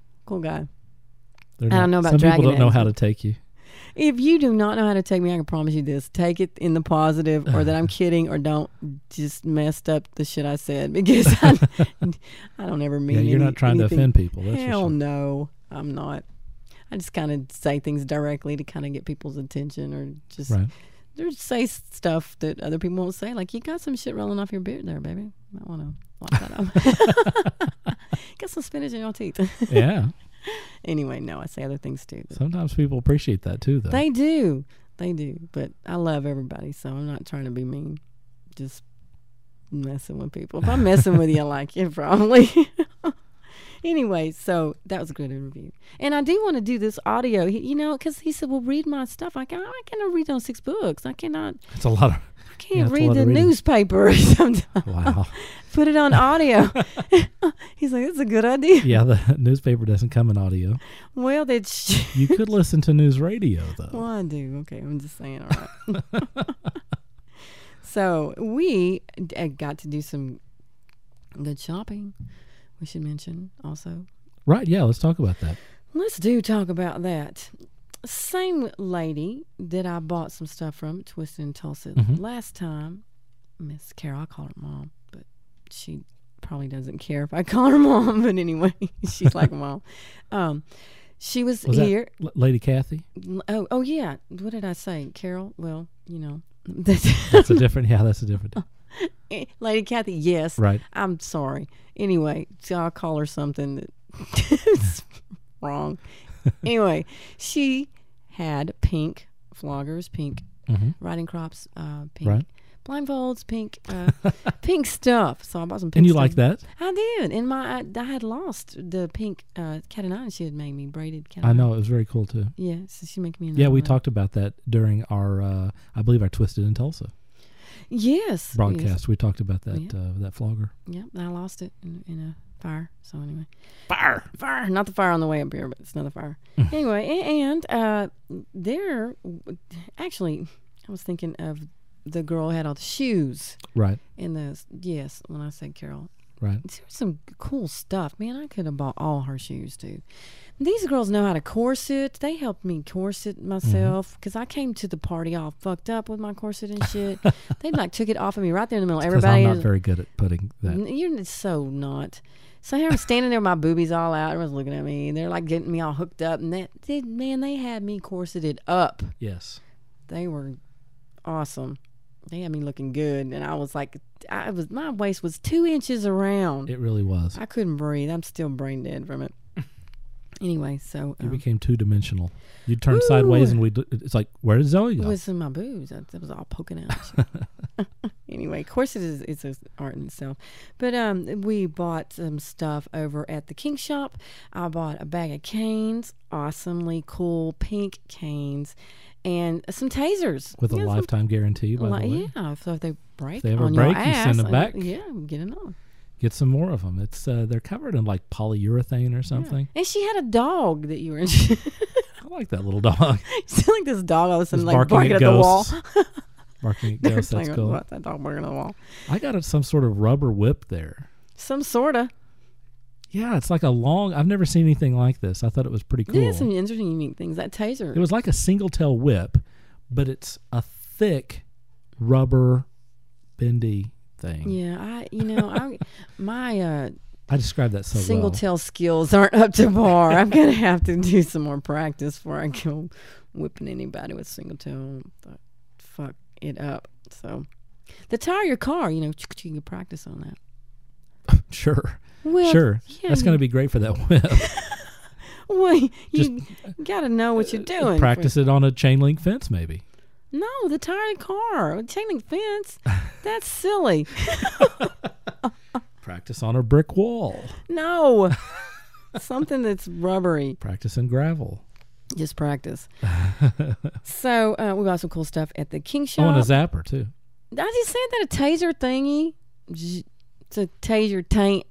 I don't know about some people don't know how to take you. If you do not know how to take me, I can promise you this. Take it in the positive, or that I'm kidding, or don't just messed up the shit I said, because I don't ever mean you're not trying anything. to offend people. That's Hell for sure. No, I'm not. I just kind of say things directly to kind of get people's attention, or just or say stuff that other people won't say. Like, you got some shit rolling off your beard there, baby. Might want to lock that up. Got some spinach in your teeth. Yeah. Anyway, no, I say other things too. Sometimes people appreciate that too, though. They do. But I love everybody, so I'm not trying to be mean. Just messing with people. If I'm messing with you, I like you, probably. Anyway, so that was a good interview. And I do want to do this audio, because he said, well, read my stuff. I cannot read those 6 books. I cannot. It's a lot of. I can't read the newspaper or something. Wow. Put it on audio. He's like, that's a good idea. Yeah, the newspaper doesn't come in audio. Well, you could listen to news radio, though. Well, I do. Okay, I'm just saying. All right. So we got to do some good shopping. We should mention also. Right, yeah, let's talk about that. Let's talk about that. Same lady that I bought some stuff from, Twisted and Tulsa, last time, Miss Carol. I call her Mom, but she probably doesn't care if I call her Mom. But anyway, she's like Mom. She was here. That Lady Kathy? Oh yeah. What did I say? Carol? Well, that's a different. Yeah, that's a different. Lady Kathy, yes. Right. I'm sorry. Anyway, so I'll call her something that's wrong. Anyway, she had pink floggers, pink riding crops, pink blindfolds, pink stuff. So I bought some pink And you stuff. like that? I did. And I had lost the pink cat o' nine she had made me, braided cat o' I nine. know, it was very cool too. Yeah, so she make me Yeah, another we one. talked about that during our, I believe, our Twisted in Tulsa Yes. broadcast. Yes. We talked about that Yeah. that flogger. Yep, I lost it in a fire. So anyway. Fire! Fire. Not the fire on the way up here, but it's another fire. Anyway, and there, actually, I was thinking of the girl who had all the shoes Right, in the, yes, when I said Carol. right. There was some cool stuff. Man, I could have bought all her shoes, too. These girls know how to corset. They helped me corset myself because I came to the party all fucked up with my corset and shit. They like took it off of me right there in the middle. Because Everybody I'm not is- very good at putting that. You're so not. So here I'm standing there with my boobies all out. Everyone's looking at me. They're like getting me all hooked up. And they had me corseted up. Yes. They were awesome. They had me looking good. And I was like, my waist was 2 inches around. It really was. I couldn't breathe. I'm still brain dead from it. Anyway, so You became two-dimensional. You'd turn sideways and it's like, where did Zoe it go? was in my boobs. That was all poking out. Anyway, corset is an art in itself. But we bought some stuff over at the King Shop. I bought a bag of canes, awesomely cool pink canes, and some tasers. With a Yeah, some- lifetime guarantee, by the way. Yeah, so if they break If they ever on break, your you ass, send them back. Yeah, get another. Get some more of them. It's they're covered in like polyurethane or something. And she had a dog that you were into. I like that little dog. You sound like this dog all of a sudden Just like barking at at the wall. ghosts. Barking at They're ghosts. That's playing cool. with that dog barking at the wall. I got some sort of rubber whip there. Some sorta. Yeah, it's like a long. I've never seen anything like this. I thought it was pretty cool. Yeah, some interesting, unique things. That taser. It was like a single tail whip, but it's a thick rubber bendy thing. Yeah, my I described that so single well. tail skills aren't up to par. I'm gonna have to do some more practice before I go whipping anybody with single tail. Fuck it up. So the tire of your car, you can practice on that. Sure. Well, Sure. yeah, That's going to be great for that whip. Well, you got to know what you're doing. Practice it on a chain link fence, maybe. No, the tire of the car, chain link fence. That's silly. Practice on a brick wall. No, something that's rubbery. Practice in gravel. Just practice. So we bought some cool stuff at the King Shop. Oh, and a zapper, too. I just said that a taser thingy. It's a taser taint.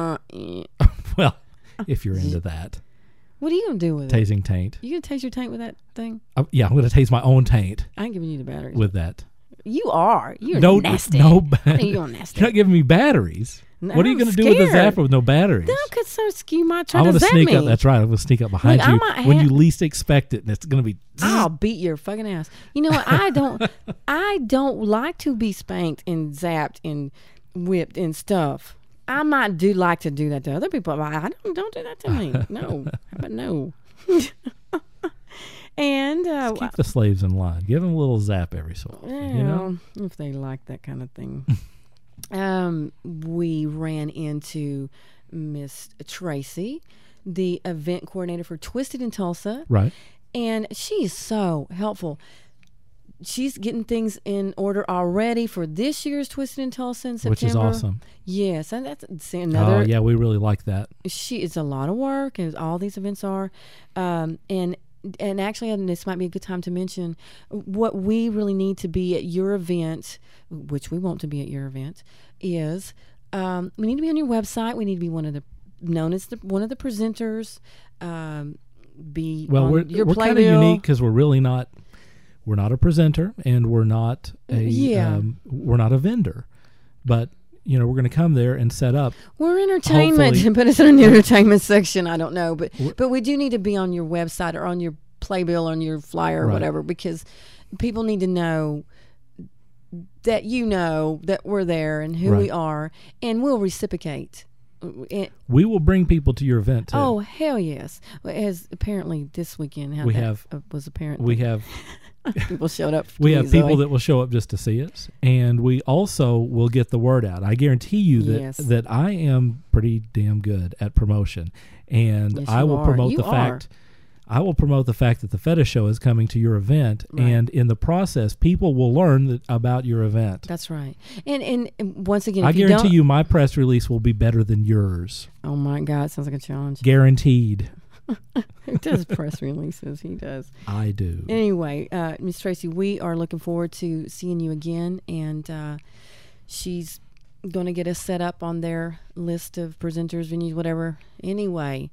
Well, if you're into that. What are you gonna do with it? Tasing taint. You gonna tase your taint with that thing? Yeah, I'm going to tase my own taint I ain't giving you the batteries. with that. You are. You're No, nasty. no. You're nasty. You're not giving me batteries. No, What are you I'm going to do with the scared. zapper with no batteries? No, because so you might try I'm to going to zap sneak me. up. That's right. I'm going to sneak up behind Look, I you might when have- you least expect it, and it's going to be. I'll beat your fucking ass. You know what? I don't like to be spanked and zapped and whipped and stuff. I might like to do that to other people, but I don't do that to me. No, but no. And Keep the slaves in line. Give them a little zap every so often. You know. if they like that kind of thing. We ran into Miss Tracy, the event coordinator for Twisted in Tulsa, Right. and she's so helpful. She's getting things in order already for this year's Twisted in Tulsa in September. Which is awesome. Yes, and that's another. Oh, yeah, we really like that. It's a lot of work, as all these events are, and actually, and this might be a good time to mention what we really need to be at your event, which we want to be at your event, is we need to be on your website. We need to be one of the presenters. Be Well, on we're your kind of playbill. unique because we're really not. We're not a presenter, and we're not a we're not a vendor, but we're going to come there and set up. We're entertainment. Hopefully- Put us in the entertainment section. I don't know, but we do need to be on your website or on your playbill or on your flyer or Right. whatever, because people need to know that that we're there and who we Right. are, and we'll reciprocate. We will bring people to your event too. Oh hell yes! As apparently this weekend, how We that have- was apparent. we have people showed up. we to have me, people Zoe. that will show up just to see us, and we also will get the word out. I guarantee you that Yes. that I am pretty damn good at promotion, and Yes, I you will are. promote You the are. fact. I will promote the fact that the Fetish Show is coming to your event, and in the process, people will learn about your event. That's right. And once again, I if guarantee you, you my press release will be better than yours. oh my God, sounds like a challenge. Guaranteed. He does press releases. He does. I do. Anyway, Miss Tracy, we are looking forward to seeing you again, and she's going to get us set up on their list of presenters, venues, whatever. Anyway,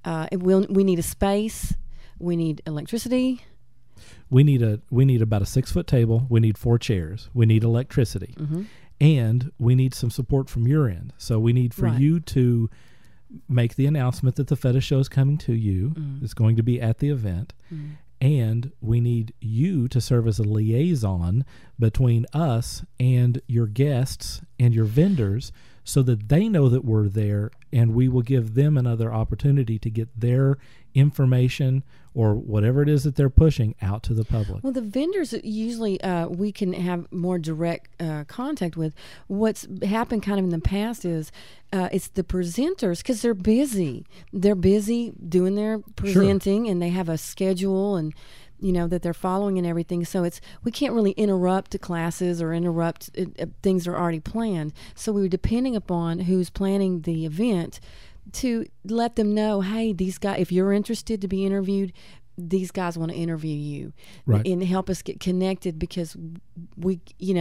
we need a space. We need electricity. We need about a 6-foot table. We need 4 chairs. We need electricity, and we need some support from your end. So we need for you to make the announcement that the Fetish Show is coming to you. It's going to be at the event. And we need you to serve as a liaison between us and your guests and your vendors so that they know that we're there, and we will give them another opportunity to get their information or whatever it is that they're pushing out to the public. Well, the vendors usually we can have more direct contact with. What's happened kind of in the past is it's the presenters, because they're busy. They're busy doing their presenting, and they have a schedule and that they're following and everything. So we can't really interrupt the classes or interrupt things that are already planned. So we're depending upon who's planning the event to let them know, hey, these guys, if you're interested to be interviewed, these guys want to interview you, and help us get connected, because we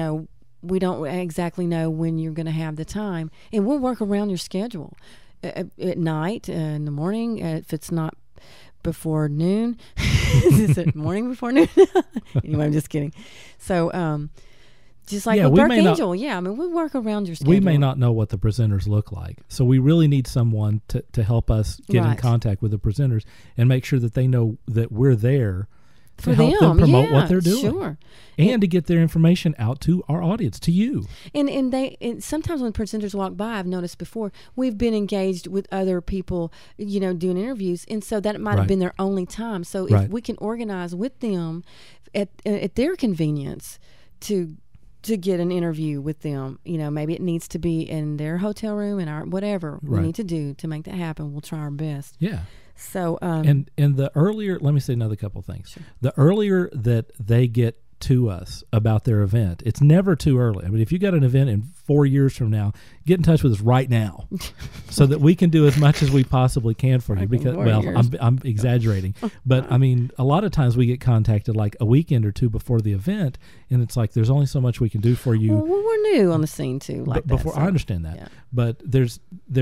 don't exactly know when you're going to have the time, and we'll work around your schedule at night, in the morning, if it's not before noon. Is it morning before noon? Anyway, I'm just kidding. So, just like with Dark Angel, we work around your schedule. We may not know what the presenters look like, so we really need someone to help us get in contact with the presenters and make sure that they know that we're there to help them promote what they're doing. Sure. And to get their information out to our audience, to you. And sometimes when presenters walk by, I've noticed before, we've been engaged with other people, doing interviews, and so that might have been their only time. So if we can organize with them at their convenience to get an interview with them, maybe it needs to be in their hotel room and our whatever we need to do to make that happen. We'll try our best. Yeah. So and the earlier, let me say another couple of things. Sure. The earlier that they get to us about their event, it's never too early. I mean, if you got an event in 4 years from now, get in touch with us right now, so that we can do as much as we possibly can for you. Because, I'm exaggerating, but I mean, a lot of times we get contacted like a weekend or two before the event, and it's like there's only so much we can do for you. Well, we're new on the scene too, I understand that, but there's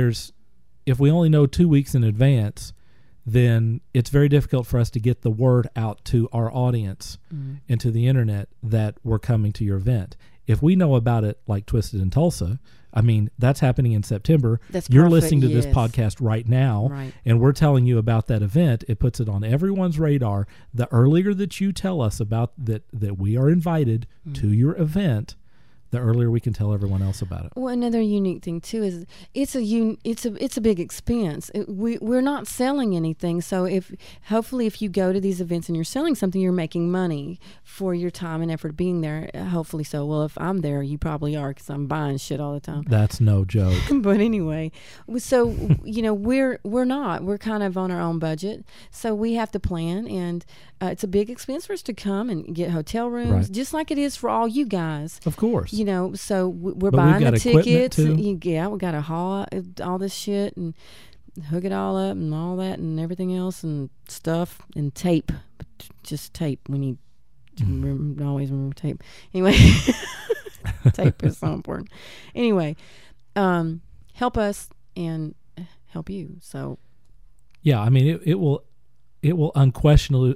if we only know 2 weeks in advance, then it's very difficult for us to get the word out to our audience and to the internet that we're coming to your event. If we know about it, like Twisted in Tulsa, I mean, that's happening in September. You're listening to this podcast right now, and we're telling you about that event. It puts it on everyone's radar. The earlier that you tell us about that we are invited to your event, the earlier we can tell everyone else about it. Well, another unique thing too is it's a big expense. We're not selling anything, so hopefully if you go to these events and you're selling something, you're making money for your time and effort being there. Hopefully so. Well, if I'm there, you probably are, because I'm buying shit all the time. That's no joke. But anyway, so we're not. We're kind of on our own budget, so we have to plan, and it's a big expense for us to come and get hotel rooms, just like it is for all you guys. Of course. So we're buying the tickets. We got to haul all this shit and hook it all up and all that and everything else and stuff and tape. Just tape. We need to always remember tape. Anyway, tape is so important. Anyway, help us and help you. So, yeah, I mean, it will unquestionably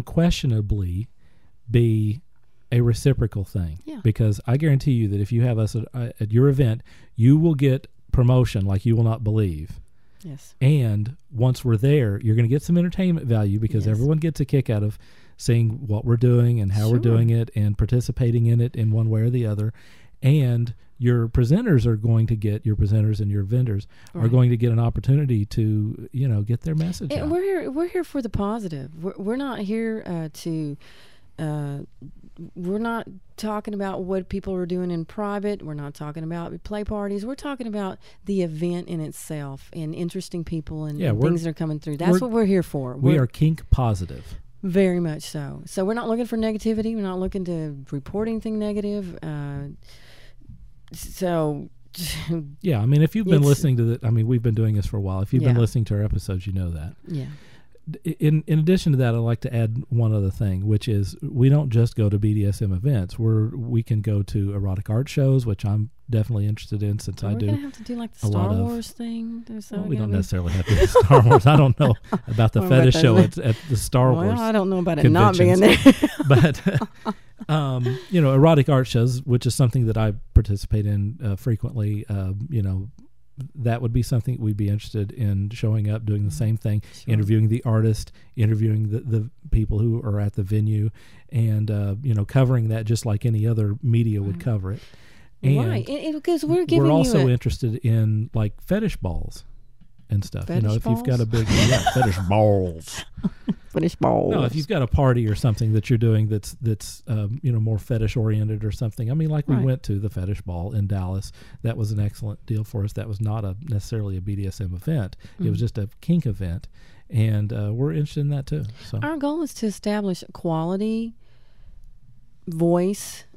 be a reciprocal thing, because I guarantee you that if you have us at your event, you will get promotion like you will not believe. Yes. And once we're there, you're going to get some entertainment value, because everyone gets a kick out of seeing what we're doing and how we're doing it and participating in it in one way or the other. And your presenters are going to get, your presenters and your vendors are going to get an opportunity to, get their message out. We're here for the positive. We're not here to we're not talking about what people are doing in private. We're not talking about play parties. We're talking about the event in itself and interesting people and things that are coming through. That's what we're here for. We are kink positive. Very much so. So we're not looking for negativity. We're not looking to report anything negative. Yeah, I mean, if you've been listening to we've been doing this for a while. If you've been listening to our episodes, you know that. Yeah. In addition to that, I'd like to add one other thing, which is we don't just go to BDSM events. We can go to erotic art shows, which I'm definitely interested in since I do. We're going to have to do like the Star Wars thing. We don't necessarily have to do Star Wars. I don't know about the fetish show at the Star Wars. Well, I don't know about it not being there. But, erotic art shows, which is something that I participate in frequently, that would be something we'd be interested in showing up, doing the same thing, interviewing the artist, interviewing the people who are at the venue, and covering that just like any other media would cover it. And because we're giving also interested in like fetish balls and stuff. If you've got a big fetish balls. Fetish balls. No, if you've got a party or something that you're doing that's more fetish oriented or something. I mean, like we went to the fetish ball in Dallas. That was an excellent deal for us. That was not necessarily a BDSM event. It was just a kink event, and we're interested in that too. So our goal is to establish a quality voice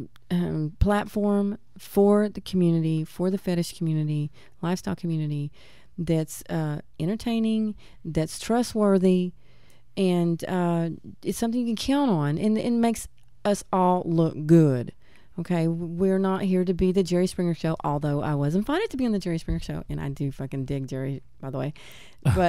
platform for the community, for the fetish community, lifestyle community, that's entertaining, that's trustworthy, and it's something you can count on, and it makes us all look good. Okay, we're not here to be the Jerry Springer Show, although I was invited to be on the Jerry Springer Show, and I do fucking dig Jerry, by the way. But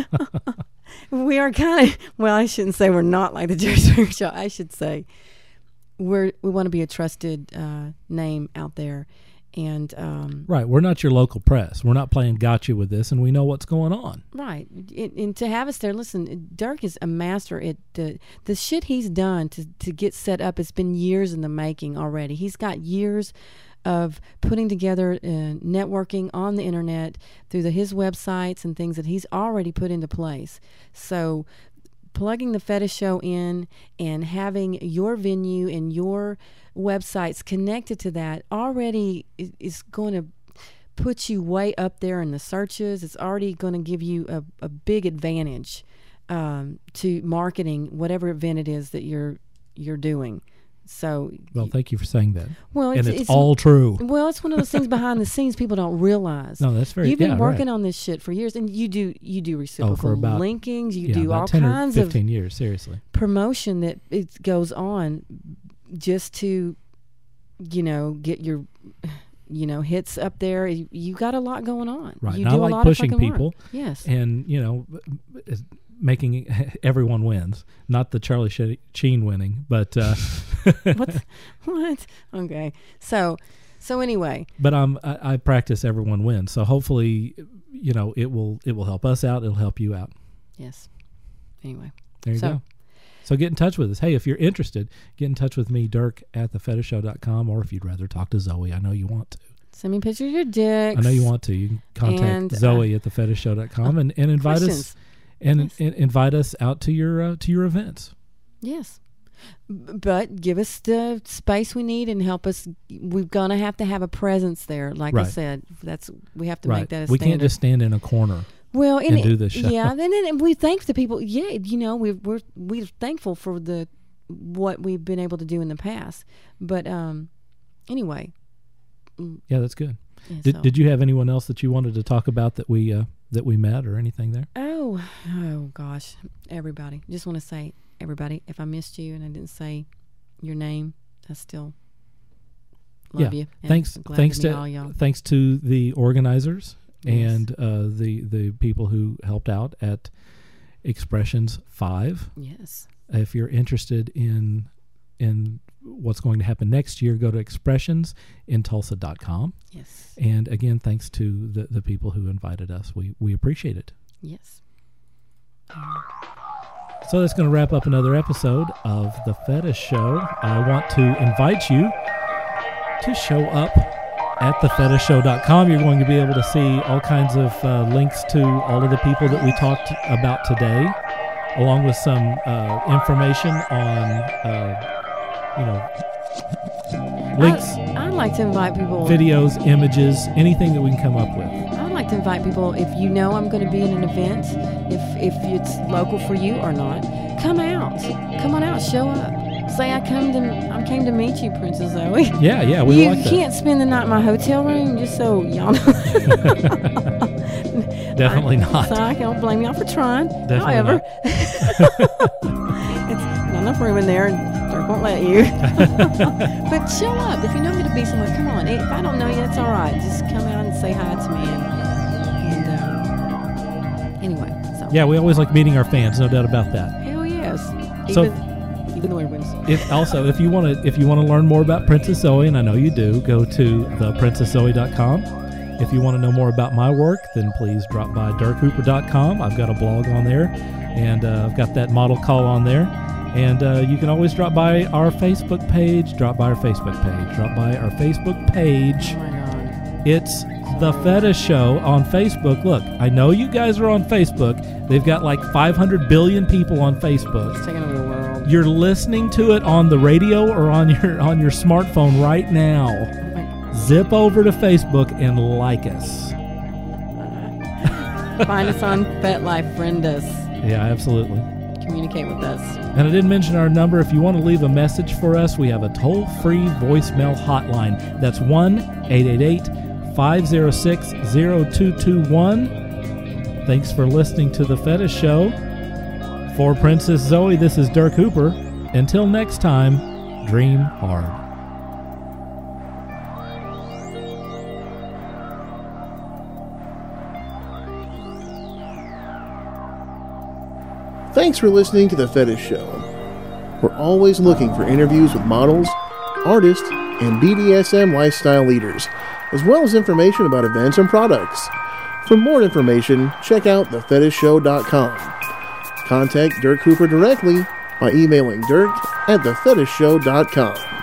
we are kind of, I shouldn't say we're not like the Jerry Springer Show. I should say we want to be a trusted name out there. And right, we're not your local press. We're not playing gotcha with this, and we know what's going on. Right, and to have us there, listen, Dirk is a master at the shit he's done to get set up. It's been years in the making already. He's got years of putting together networking on the internet through his websites and things that he's already put into place. So plugging the Fetish Show in and having your venue and your websites connected to that already is going to put you way up there in the searches. It's already going to give you a big advantage to marketing whatever event it is that you're doing. So, well, thank you for saying that. Well, it's all true. Well, it's one of those things behind the scenes people don't realize. No, that's very. You've been working on this shit for years, and you do reciprocal linkings. You do all kinds 15 years, seriously. Promotion that it goes on just to, get your, hits up there. You got a lot going on. Right. You do I like a lot pushing of people. Work. Yes. And making everyone wins, not the Charlie Sheen winning, but what? Okay, so anyway. But I practice everyone wins, so hopefully, it will help us out. It'll help you out. Yes. Anyway, there you go. So get in touch with us. Hey, if you're interested, get in touch with me, Dirk, at thefetishshow.com, or if you'd rather talk to Zoe, I know you want to. Send me a picture of your dicks. I know you want to. You can contact Zoe at thefetishshow.com and invite us. And invite us out to your events. Yes, but give us the space we need and help us. We're gonna have to have a presence there. Like I said, we have to make that a standard. We can't just stand in a corner. Well, and do this show. Yeah, and we thank the people. Yeah, we're thankful for what we've been able to do in the past. But anyway. Yeah, that's good. Yeah, did you have anyone else that you wanted to talk about that we met or anything there? Oh gosh, everybody. Just want to say, everybody, if I missed you and I didn't say your name, I still love you. Thanks to the organizers and the people who helped out at Expressions 5. Yes. If you're interested in what's going to happen next year, go to expressionsinTulsa.com. Yes. And again, thanks to the people who invited us. We appreciate it. Yes. So that's going to wrap up another episode of The Fetish Show. I want to invite you to show up at thefetishshow.com. You're going to be able to see all kinds of links to all of the people that we talked about today, along with some information on links, I'd like to invite people. videos, images, anything that we can come up with. I'd like to invite people, if you know I'm going to be in an event, if it's local for you or not, come out. Come on out, show up. Say I came to meet you, Princess Zoe. Yeah, we You like that. can't spend the night in my hotel room, just so y'all know. Definitely not. So I don't blame y'all for trying. Definitely However, it's not enough room in there, and Dirk won't let you. But show up. If you know me to be somewhere, come on. If I don't know you, it's all right. Just come out and say hi to me. And anyway, so. Yeah, we always like meeting our fans, no doubt about that. Hell yes. So- Even though everyone's. If you want to learn more about Princess Zoe, and I know you do, go to theprincesszoe.com. If you want to know more about my work, then please drop by dirkhooper.com. I've got a blog on there, and I've got that model call on there. And you can always drop by our Facebook page. Oh my God. It's The Fetish Show on Facebook. Look, I know you guys are on Facebook. They've got like 500 billion people on Facebook. It's taking over the world. You're listening to it on the radio or on your smartphone right now. Zip over to Facebook and like us. Find us on FetLife. Friend us. Yeah, absolutely. Communicate with us. And I didn't mention our number. If you want to leave a message for us, we have a toll-free voicemail hotline. That's 1-888-506-0221. Thanks for listening to The Fetish Show. For Princess Zoe, this is Dirk Hooper. Until next time, dream hard. Thanks for listening to The Fetish Show. We're always looking for interviews with models, artists, and BDSM lifestyle leaders, as well as information about events and products. For more information, check out thefetishshow.com. Contact Dirk Hooper directly by emailing dirk@thefetishshow.com.